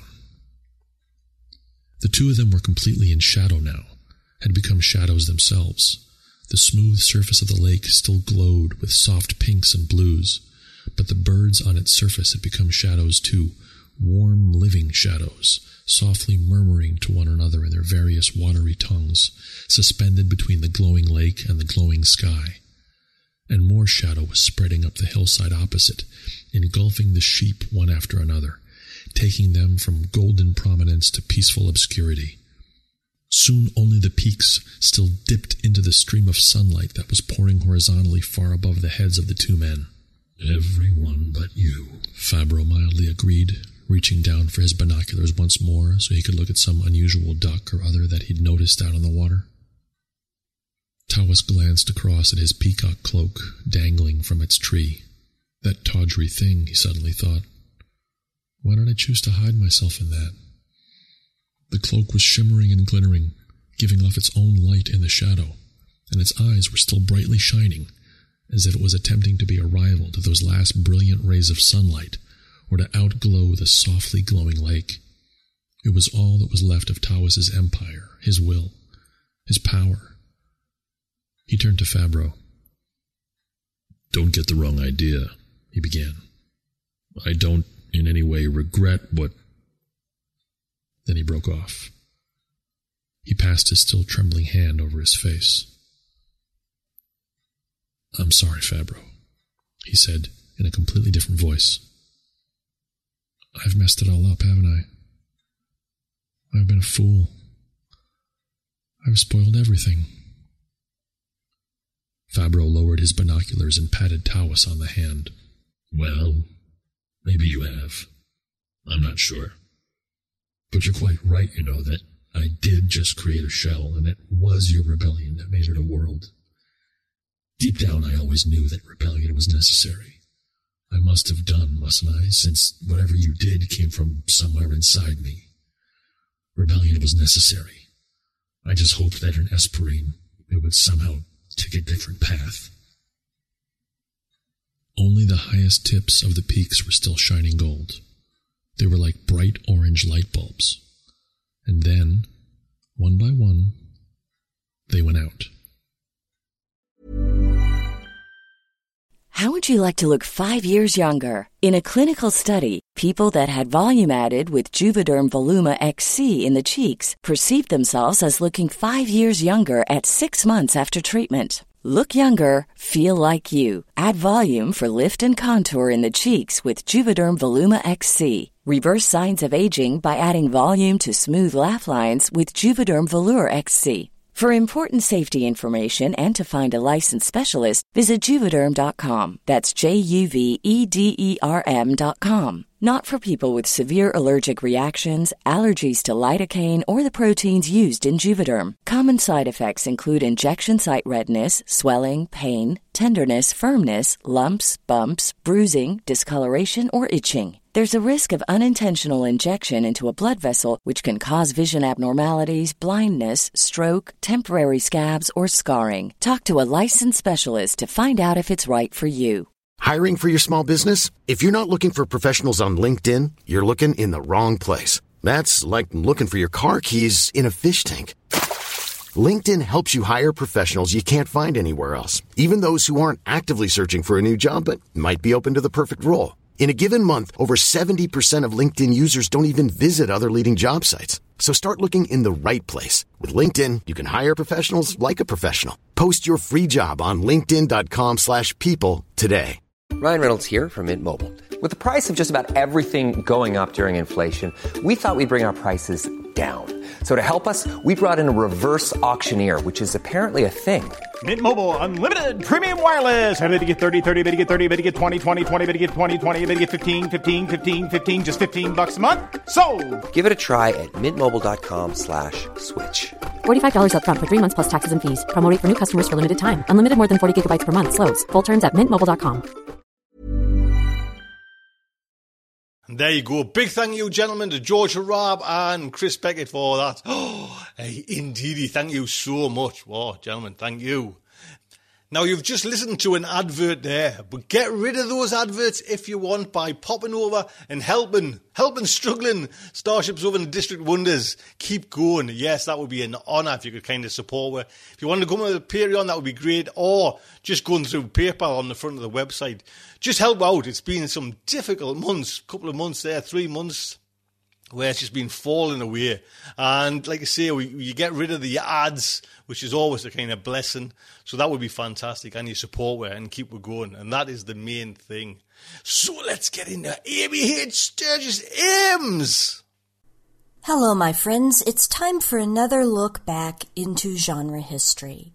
The two of them were completely in shadow now, had become shadows themselves. The smooth surface of the lake still glowed with soft pinks and blues, but the birds on its surface had become shadows too, warm, living shadows, softly murmuring to one another in their various watery tongues, suspended between the glowing lake and the glowing sky. And more shadow was spreading up the hillside opposite, engulfing the sheep one after another, taking them from golden prominence to peaceful obscurity. Soon only the peaks still dipped into the stream of sunlight that was pouring horizontally far above the heads of the two men. Everyone but you, Fabro mildly agreed, reaching down for his binoculars once more so he could look at some unusual duck or other that he'd noticed out on the water. Taois glanced across at his peacock cloak dangling from its tree. That tawdry thing, he suddenly thought. Why did I choose to hide myself in that? The cloak was shimmering and glittering, giving off its own light in the shadow, and its eyes were still brightly shining, as if it was attempting to be a rival to those last brilliant rays of sunlight, or to outglow the softly glowing lake. It was all that was left of Taois's empire, his will, his power. He turned to Fabro. Don't get the wrong idea, he began. I don't in any way regret what... Then he broke off. He passed his still trembling hand over his face. I'm sorry, Fabro, he said in a completely different voice. I've messed it all up, haven't I? I've been a fool. I've spoiled everything. Fabro lowered his binoculars and patted Taois on the hand. Well, maybe you have. I'm not sure. But you're quite right, you know, that I did just create a shell, and it was your rebellion that made it a world. Deep down, I always knew that rebellion was necessary. I must have done, mustn't I, since whatever you did came from somewhere inside me. Rebellion was necessary. I just hoped that in Esperine, it would somehow take a different path. Only the highest tips of the peaks were still shining gold. They were like bright orange light bulbs. And then, one by one, they went out. How would you like to look five years younger? In a clinical study, people that had volume added with Juvederm Voluma X C in the cheeks perceived themselves as looking five years younger at six months after treatment. Look younger, feel like you. Add volume for lift and contour in the cheeks with Juvederm Voluma X C. Reverse signs of aging by adding volume to smooth laugh lines with Juvederm Volure X C. For important safety information and to find a licensed specialist, visit Juvederm dot com. That's J U V E D E R M dot com. Not for people with severe allergic reactions, allergies to lidocaine, or the proteins used in Juvederm. Common side effects include injection site redness, swelling, pain, tenderness, firmness, lumps, bumps, bruising, discoloration, or itching. There's a risk of unintentional injection into a blood vessel, which can cause vision abnormalities, blindness, stroke, temporary scabs, or scarring. Talk to a licensed specialist to find out if it's right for you. Hiring for your small business? If you're not looking for professionals on LinkedIn, you're looking in the wrong place. That's like looking for your car keys in a fish tank. LinkedIn helps you hire professionals you can't find anywhere else, even those who aren't actively searching for a new job but might be open to the perfect role. In a given month, over seventy percent of LinkedIn users don't even visit other leading job sites. So start looking in the right place. With LinkedIn, you can hire professionals like a professional. Post your free job on linkedin dot com slash people today. Ryan Reynolds here from Mint Mobile. With the price of just about everything going up during inflation, we thought we'd bring our prices down. So to help us, we brought in a reverse auctioneer, which is apparently a thing. Mint Mobile Unlimited Premium Wireless. How to get thirty, thirty, how to get thirty, how to get twenty, twenty, twenty, how to get twenty, twenty, how to get fifteen, fifteen, fifteen, fifteen, just fifteen bucks a month? Sold! Give it a try at mintmobile.com slash switch. forty-five dollars up front for three months plus taxes and fees. Promo rate for new customers for limited time. Unlimited more than forty gigabytes per month. Slows full terms at mint mobile dot com. And there you go. Big thank you, gentlemen, to George Harab and Chris Beckett for that. Oh, hey, indeedy, thank you so much. Wow, gentlemen, thank you. Now, you've just listened to an advert there, but get rid of those adverts if you want by popping over and helping, helping struggling Starships over in District Wonders keep going. Yes, that would be an honour if you could kind of support her. If you want to come with a Patreon, that would be great, or just going through PayPal on the front of the website. Just help out. It's been some difficult months, couple of months there, three months, where it's just been falling away. And like I say, we, you get rid of the ads, which is always a kind of blessing. So that would be fantastic. And you support her and keep her going. And that is the main thing. So let's get into Amy H. Sturgis Ames. Hello, my friends. It's time for another look back into genre history.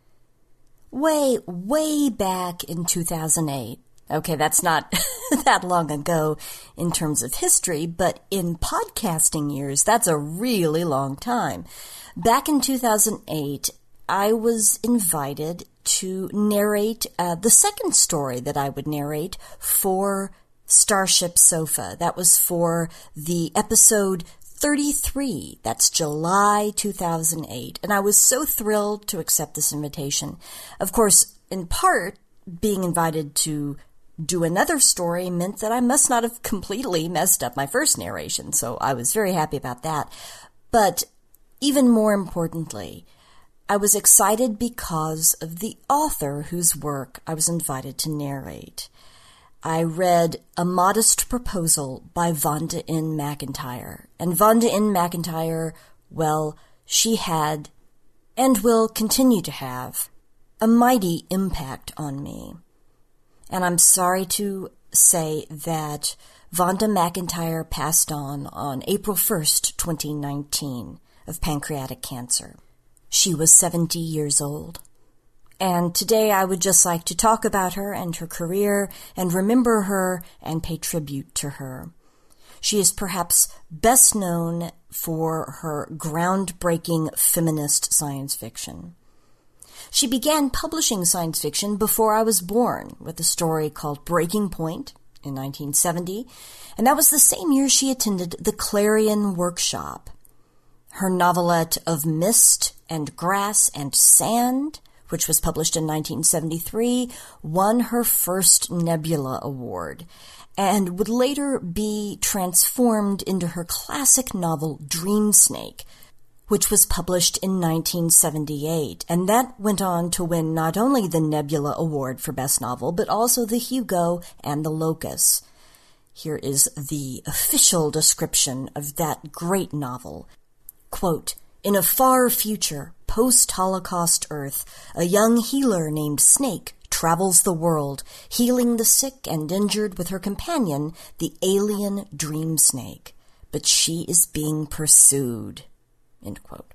Way, way back in two thousand eight. Okay, that's not that long ago in terms of history, but in podcasting years, that's a really long time. Back in two thousand eight, I was invited to narrate uh, the second story that I would narrate for Starship Sofa. That was for the episode thirty-three. That's July two thousand eight. And I was so thrilled to accept this invitation. Of course, in part, being invited to do another story meant that I must not have completely messed up my first narration, so I was very happy about that. But even more importantly, I was excited because of the author whose work I was invited to narrate. I read A Modest Proposal by Vonda N. McIntyre. And Vonda N. McIntyre, well, she had, and will continue to have, a mighty impact on me. And I'm sorry to say that Vonda McIntyre passed on on April first, twenty nineteen, of pancreatic cancer. She was seventy years old. And today I would just like to talk about her and her career and remember her and pay tribute to her. She is perhaps best known for her groundbreaking feminist science fiction. She began publishing science fiction before I was born with a story called Breaking Point in nineteen seventy, and that was the same year she attended the Clarion Workshop. Her novelette Of Mist and Grass and Sand, which was published in nineteen seventy-three, won her first Nebula Award and would later be transformed into her classic novel Dream Snake, which was published in nineteen seventy-eight, and that went on to win not only the Nebula Award for Best Novel, but also the Hugo and the Locus. Here is the official description of that great novel. Quote, "In a far future, post-Holocaust Earth, a young healer named Snake travels the world, healing the sick and injured with her companion, the alien Dream Snake. But she is being pursued." End quote.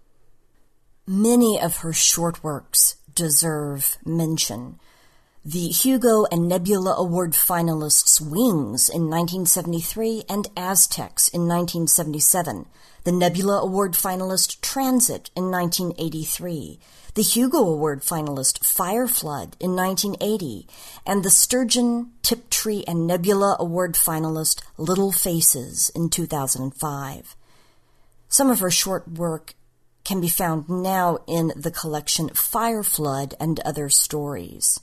Many of her short works deserve mention. The Hugo and Nebula Award finalists Wings in nineteen seventy-three and Aztecs in nineteen seventy-seven, the Nebula Award finalist Transit in nineteen eighty-three, the Hugo Award finalist Fire Flood in nineteen eighty, and the Sturgeon, Tiptree, and Nebula Award finalist Little Faces in two thousand five. Some of her short work can be found now in the collection Fire Flood and Other Stories.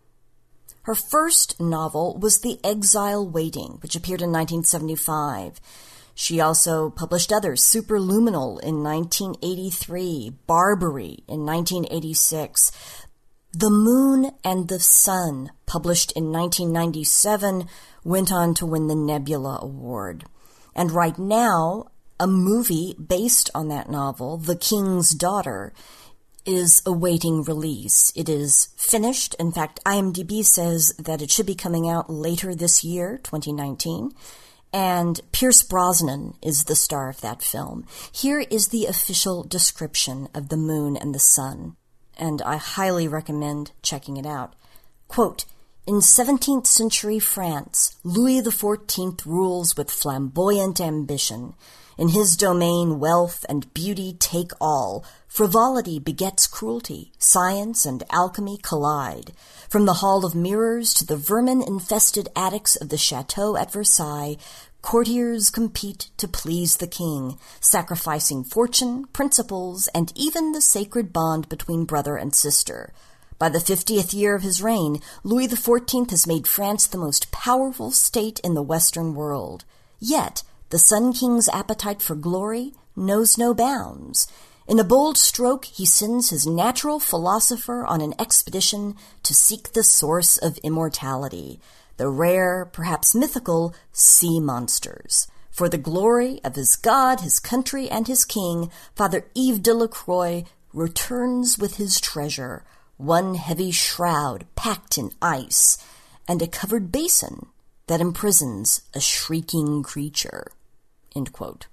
Her first novel was The Exile Waiting, which appeared in nineteen seventy-five. She also published others, Superluminal in nineteen eighty-three, Barbary in nineteen eighty-six, The Moon and the Sun, published in nineteen ninety-seven, went on to win the Nebula Award. And right now, a movie based on that novel, The King's Daughter, is awaiting release. It is finished. In fact, IMDb says that it should be coming out later this year, twenty nineteen. And Pierce Brosnan is the star of that film. Here is the official description of The Moon and the Sun, and I highly recommend checking it out. Quote, "In seventeenth century France, Louis the fourteenth rules with flamboyant ambition. In his domain, wealth and beauty take all. Frivolity begets cruelty. Science and alchemy collide. From the Hall of Mirrors to the vermin-infested attics of the chateau at Versailles, courtiers compete to please the king, sacrificing fortune, principles, and even the sacred bond between brother and sister. By the fiftieth year of his reign, Louis the fourteenth has made France the most powerful state in the Western world. Yet, the Sun King's appetite for glory knows no bounds. In a bold stroke, he sends his natural philosopher on an expedition to seek the source of immortality, the rare, perhaps mythical, sea monsters. For the glory of his God, his country, and his king, Father Yves Delacroix returns with his treasure, one heavy shroud packed in ice, and a covered basin that imprisons a shrieking creature." End quote.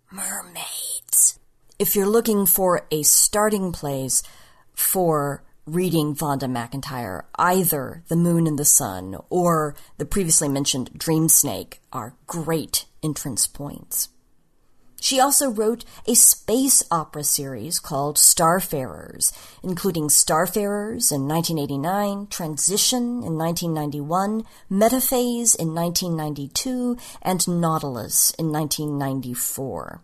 Mermaids. If you're looking for a starting place for reading Vonda McIntyre, either The Moon and the Sun or the previously mentioned Dream Snake are great entrance points. She also wrote a space opera series called Starfarers, including Starfarers in nineteen eighty-nine, Transition in nineteen ninety-one, Metaphase in nineteen ninety-two, and Nautilus in nineteen ninety-four.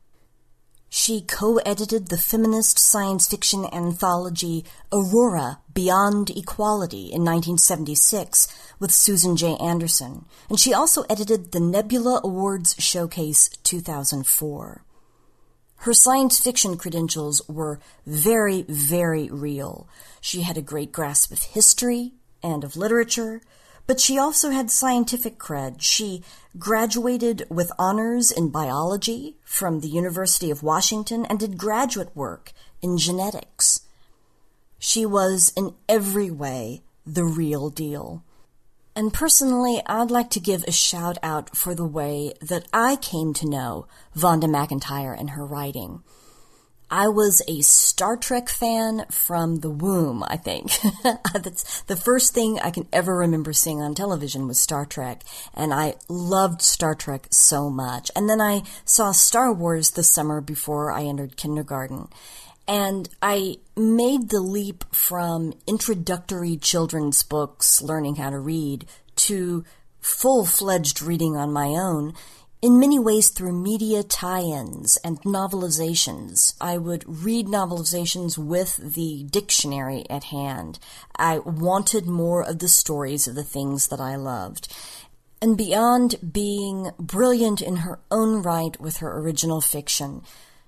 She co-edited the feminist science fiction anthology Aurora, Beyond Equality in nineteen seventy-six with Susan J. Anderson, and she also edited the Nebula Awards Showcase two thousand four. Her science fiction credentials were very, very real. She had a great grasp of history and of literature, but she also had scientific cred. She graduated with honors in biology from the University of Washington and did graduate work in genetics. She was in every way the real deal. And personally, I'd like to give a shout out for the way that I came to know Vonda McIntyre and her writing. I was a Star Trek fan from the womb, I think. That's the first thing I can ever remember seeing on television was Star Trek, and I loved Star Trek so much. And then I saw Star Wars the summer before I entered kindergarten. And I made the leap from introductory children's books, learning how to read, to full-fledged reading on my own, in many ways through media tie-ins and novelizations. I would read novelizations with the dictionary at hand. I wanted more of the stories of the things that I loved. And beyond being brilliant in her own right with her original fiction,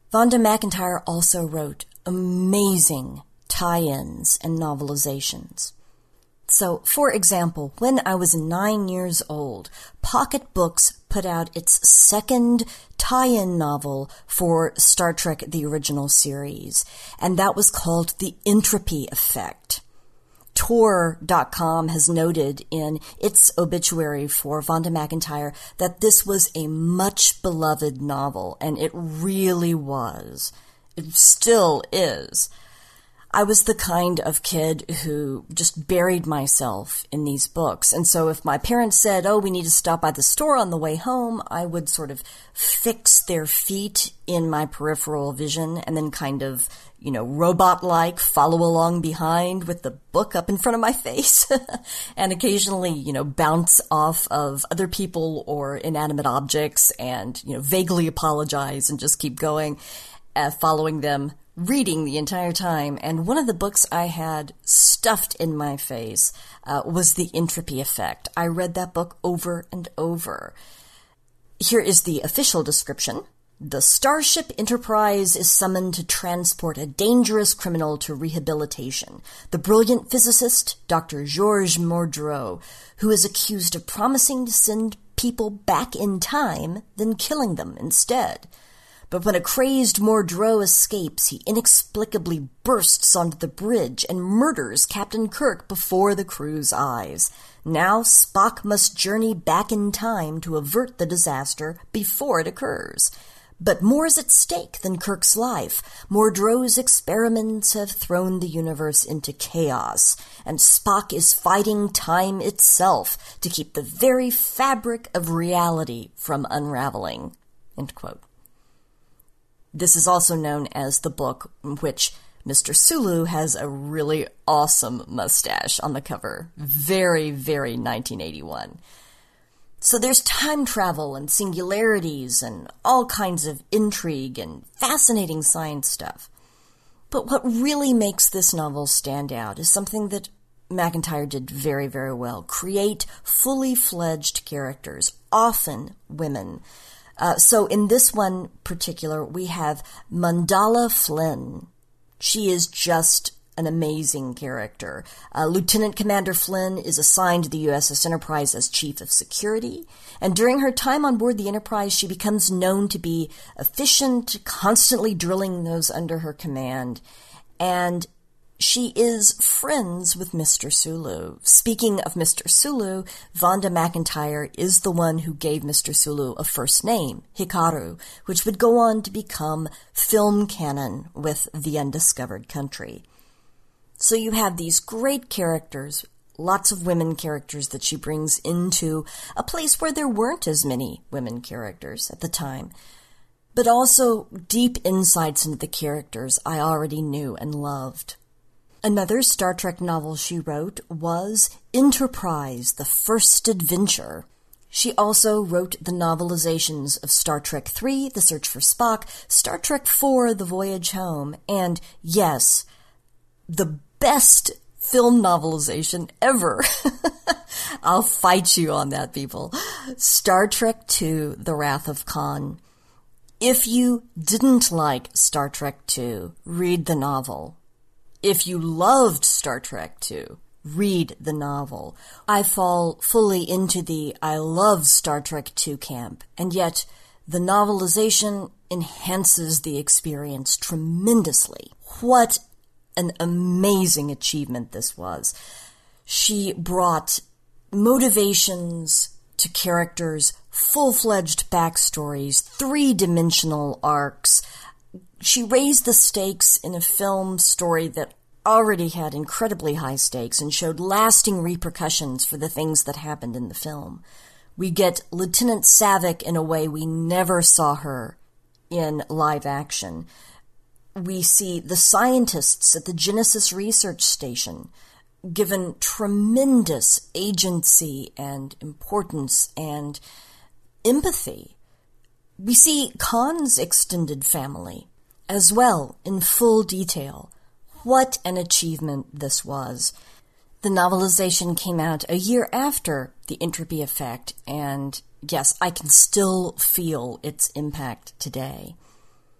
Vonda McIntyre also wrote amazing tie-ins and novelizations. So, for example, when I was nine years old, Pocket Books put out its second tie-in novel for Star Trek The Original Series, and that was called The Entropy Effect. Tor dot com has noted in its obituary for Vonda McIntyre that this was a much beloved novel, and it really was. It still is. I was the kind of kid who just buried myself in these books. And so if my parents said, oh, we need to stop by the store on the way home, I would sort of fix their feet in my peripheral vision and then kind of, you know, robot-like follow along behind with the book up in front of my face and occasionally, you know, bounce off of other people or inanimate objects and, you know, vaguely apologize and just keep going, uh, following them, reading the entire time. And one of the books I had stuffed in my face uh, was The Entropy Effect. I read that book over and over. Here is the official description. The Starship Enterprise is summoned to transport a dangerous criminal to rehabilitation. The brilliant physicist, Doctor Georges Mordreau, who is accused of promising to send people back in time, then killing them instead. But when a crazed Mordreau escapes, he inexplicably bursts onto the bridge and murders Captain Kirk before the crew's eyes. Now Spock must journey back in time to avert the disaster before it occurs. But more is at stake than Kirk's life. Mordreau's experiments have thrown the universe into chaos, and Spock is fighting time itself to keep the very fabric of reality from unraveling. End quote. This is also known as the book in which Mister Sulu has a really awesome mustache on the cover. Very, very nineteen eighty-one. So there's time travel and singularities and all kinds of intrigue and fascinating science stuff. But what really makes this novel stand out is something that McIntyre did very, very well. Create fully fledged characters, often women. Uh, so in this one particular, we have Mandala Flynn. She is just an amazing character. Uh, Lieutenant Commander Flynn is assigned to the U S S Enterprise as Chief of Security, and during her time on board the Enterprise, she becomes known to be efficient, constantly drilling those under her command, and she is friends with Mister Sulu. Speaking of Mister Sulu, Vonda McIntyre is the one who gave Mister Sulu a first name, Hikaru, which would go on to become film canon with The Undiscovered Country. So you have these great characters, lots of women characters that she brings into a place where there weren't as many women characters at the time, but also deep insights into the characters I already knew and loved. Another Star Trek novel she wrote was Enterprise, The First Adventure. She also wrote the novelizations of Star Trek three, The Search for Spock, Star Trek four, The Voyage Home, and, yes, the best film novelization ever. I'll fight you on that, people. Star Trek two, The Wrath of Khan. If you didn't like Star Trek two, read the novel. If you loved Star Trek two, read the novel. I fall fully into the I love Star Trek two camp, and yet the novelization enhances the experience tremendously. What an amazing achievement this was. She brought motivations to characters, full-fledged backstories, three-dimensional arcs. She raised the stakes in a film story that already had incredibly high stakes and showed lasting repercussions for the things that happened in the film. We get Lieutenant Saavik in a way we never saw her in live action. We see the scientists at the Genesis Research Station given tremendous agency and importance and empathy. We see Khan's extended family as well in full detail. What an achievement this was. The novelization came out a year after The Entropy Effect, and yes, I can still feel its impact today.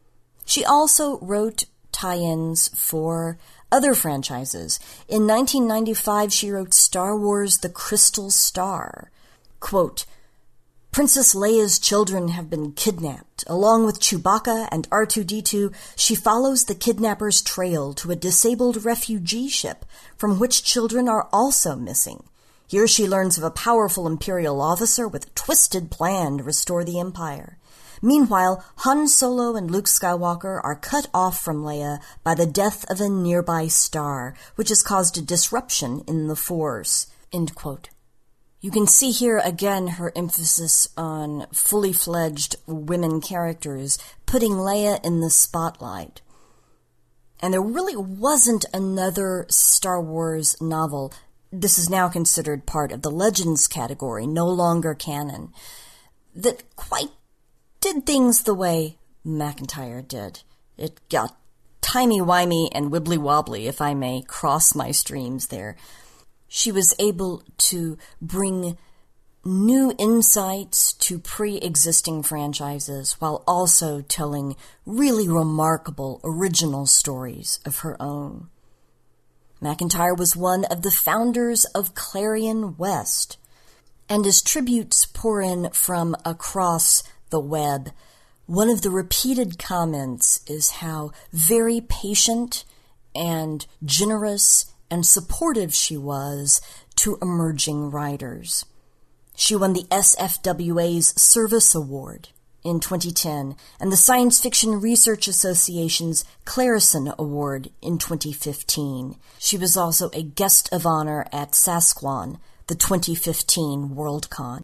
She also wrote tie-ins for other franchises. In nineteen ninety-five, she wrote Star Wars: The Crystal Star. Quote, Princess Leia's children have been kidnapped. Along with Chewbacca and R two D two, she follows the kidnappers' trail to a disabled refugee ship from which children are also missing. Here she learns of a powerful Imperial officer with a twisted plan to restore the Empire. Meanwhile, Han Solo and Luke Skywalker are cut off from Leia by the death of a nearby star, which has caused a disruption in the Force. End quote. You can see here again her emphasis on fully fledged women characters, putting Leia in the spotlight. And there really wasn't another Star Wars novel. This is now considered part of the Legends category, no longer canon, that quite did things the way McIntyre did. It got timey-wimey and wibbly-wobbly, if I may cross my streams there. She was able to bring new insights to pre-existing franchises while also telling really remarkable original stories of her own. McIntyre was one of the founders of Clarion West, and as tributes pour in from across the web, one of the repeated comments is how very patient and generous and supportive she was to emerging writers. She won the S F W A's Service Award in twenty ten and the Science Fiction Research Association's Clarison Award in twenty fifteen. She was also a guest of honor at Sasquan, the twenty fifteen Worldcon.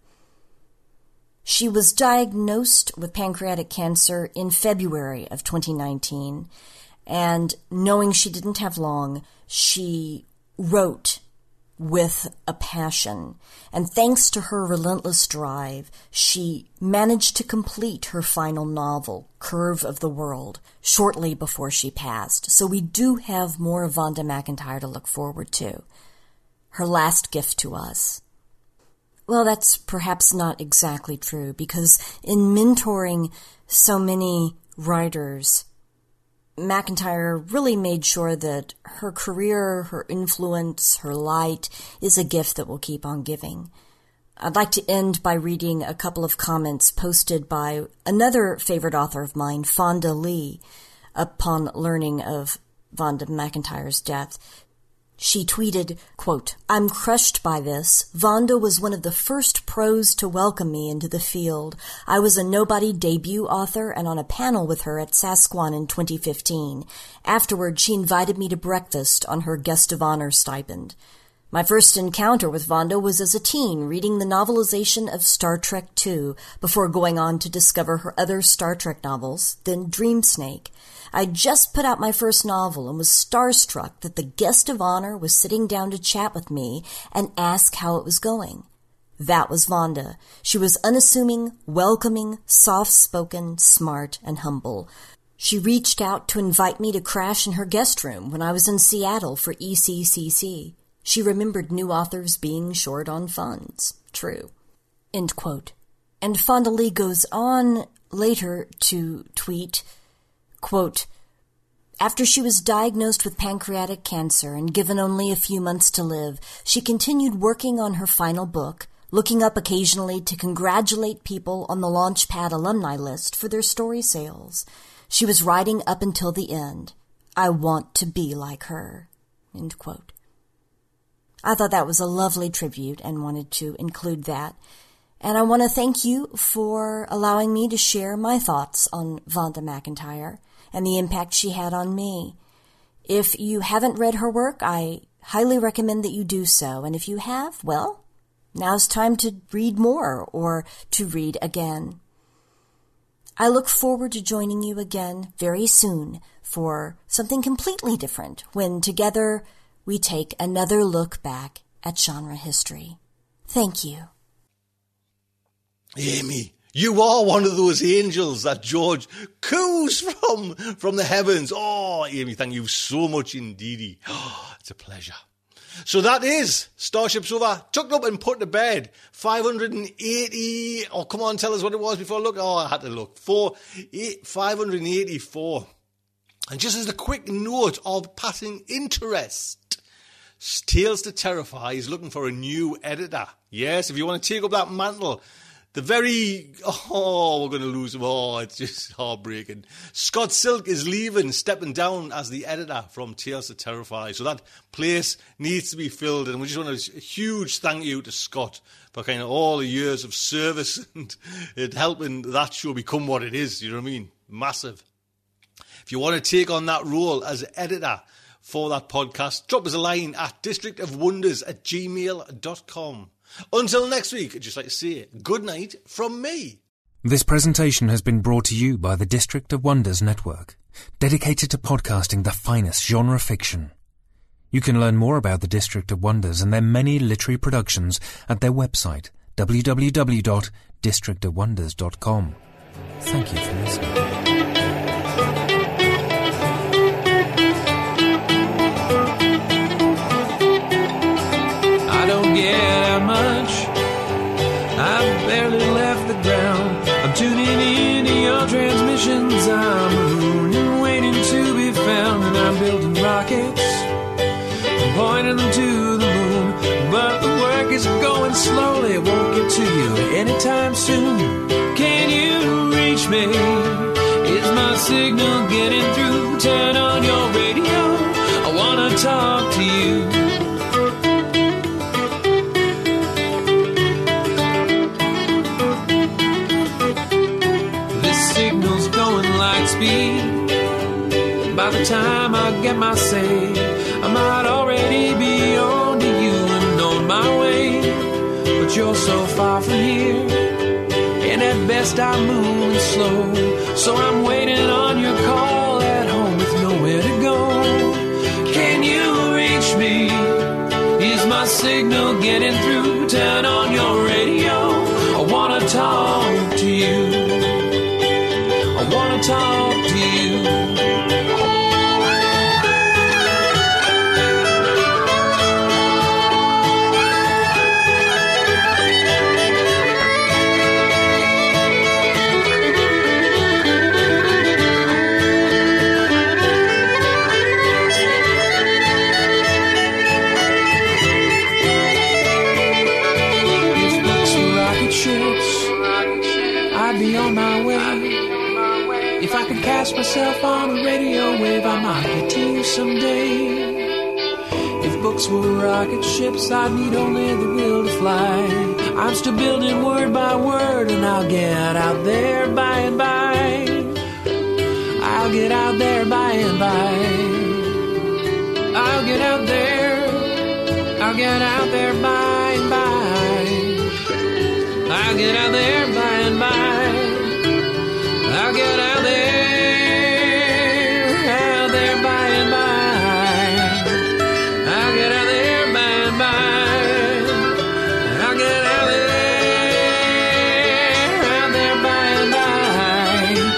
She was diagnosed with pancreatic cancer in February of twenty nineteen, and knowing she didn't have long, she wrote with a passion. And thanks to her relentless drive, she managed to complete her final novel, Curve of the World, shortly before she passed. So we do have more of Vonda McIntyre to look forward to. Her last gift to us. Well, that's perhaps not exactly true, because in mentoring so many writers, McIntyre really made sure that her career, her influence, her light is a gift that will keep on giving. I'd like to end by reading a couple of comments posted by another favorite author of mine, Fonda Lee, upon learning of Vonda McIntyre's death. She tweeted, quote, I'm crushed by this. Vonda was one of the first pros to welcome me into the field. I was a nobody debut author and on a panel with her at Sasquan in twenty fifteen. Afterward, she invited me to breakfast on her guest of honor stipend. My first encounter with Vonda was as a teen, reading the novelization of Star Trek two, before going on to discover her other Star Trek novels, then Dream Snake. I just put out my first novel and was starstruck that the guest of honor was sitting down to chat with me and ask how it was going. That was Vonda. She was unassuming, welcoming, soft-spoken, smart, and humble. She reached out to invite me to crash in her guest room when I was in Seattle for E C C C. She remembered new authors being short on funds. True. End quote. And Fonda Lee goes on later to tweet, quote, after she was diagnosed with pancreatic cancer and given only a few months to live, she continued working on her final book, looking up occasionally to congratulate people on the Launchpad alumni list for their story sales. She was writing up until the end. I want to be like her. End quote. I thought that was a lovely tribute and wanted to include that. And I want to thank you for allowing me to share my thoughts on Vonda McIntyre and the impact she had on me. If you haven't read her work, I highly recommend that you do so. And if you have, well, now's time to read more or to read again. I look forward to joining you again very soon for something completely different when together we take another look back at genre history. Thank you. Amy, you are one of those angels that George coos from, from the heavens. Oh, Amy, thank you so much indeed. Oh, it's a pleasure. So that is Starship Sofa, tucked up and put to bed. five hundred eighty, oh, come on, tell us what it was before. Look, oh, I had to look. Four, eight, five hundred eighty-four And just as a quick note of passing interest, Tales to Terrify is looking for a new editor. Yes, if you want to take up that mantle, the very, oh, we're going to lose him. Oh, it's just heartbreaking. Scott Silk is leaving, stepping down as the editor from Tales to Terrify. So that place needs to be filled. And we just want a huge thank you to Scott for kind of all the years of service and it helping that show become what it is. You know what I mean? Massive. If you want to take on that role as editor for that podcast, drop us a line at district of wonders at gmail dot com. Until next week, I'd just like to say good night from me. This presentation has been brought to you by the District of Wonders Network, dedicated to podcasting the finest genre fiction. You can learn more about the District of Wonders and their many literary productions at their website, w w w dot district of wonders dot com. Thank you for listening. I don't get out much, I've barely left the ground. I'm tuning in to your transmissions, I'm mooning, waiting to be found. And I'm building rockets, I'm pointing them to the moon. But the work is going slowly, it won't get to you anytime soon. Can you reach me? Is my signal getting through? Turn on your radio, I wanna talk to you. Signal's going light speed. By the time I get my say, I might already be on to you and on my way. But you're so far from here, and at best I'm moving slow. So I'm waiting on your call at home with nowhere to go. Can you reach me? Is my signal getting through? Turn on your radio, I wanna talk to you. I wanna talk to you. If books were rocket ships, I'd be on my way. If I could cast myself on a radio wave, I might get to you someday. If books were rocket ships, I'd need only the will to fly. I'm still building word by word, and I'll get out there by and by. I'll get out there by and by. I'll get out there. I'll get out there by and by. I'll get out there by and by. I'll get out there, out there by and by. I'll get out there by and by. I'll get out there, out there by and by.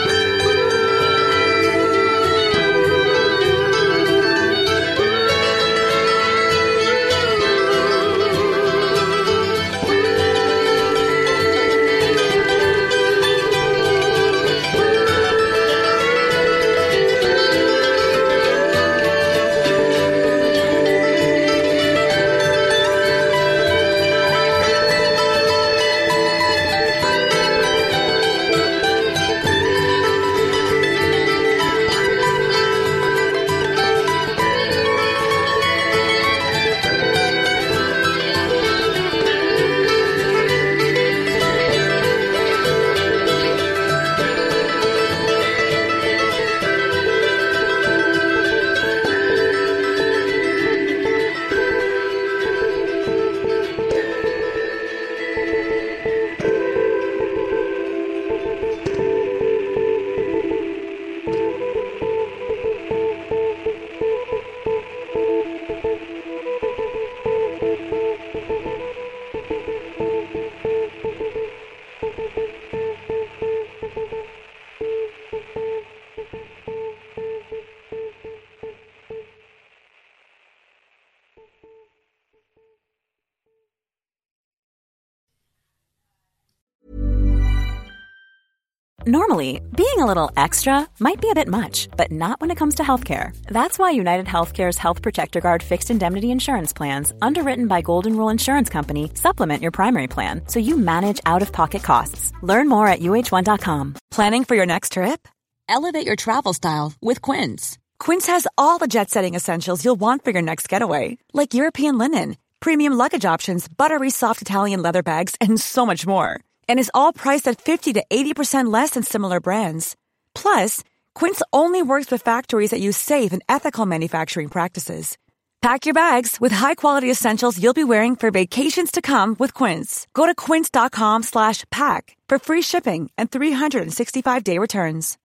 Normally, being a little extra might be a bit much, but not when it comes to healthcare. That's why United Healthcare's Health Protector Guard fixed indemnity insurance plans, underwritten by Golden Rule Insurance Company, supplement your primary plan so you manage out-of-pocket costs. Learn more at U H one dot com. Planning for your next trip? Elevate your travel style with Quince. Quince has all the jet-setting essentials you'll want for your next getaway, like European linen, premium luggage options, buttery soft Italian leather bags, and so much more. And is all priced at fifty to eighty percent less than similar brands. Plus, Quince only works with factories that use safe and ethical manufacturing practices. Pack your bags with high-quality essentials you'll be wearing for vacations to come with Quince. Go to quince dot com slash pack for free shipping and three sixty-five day returns.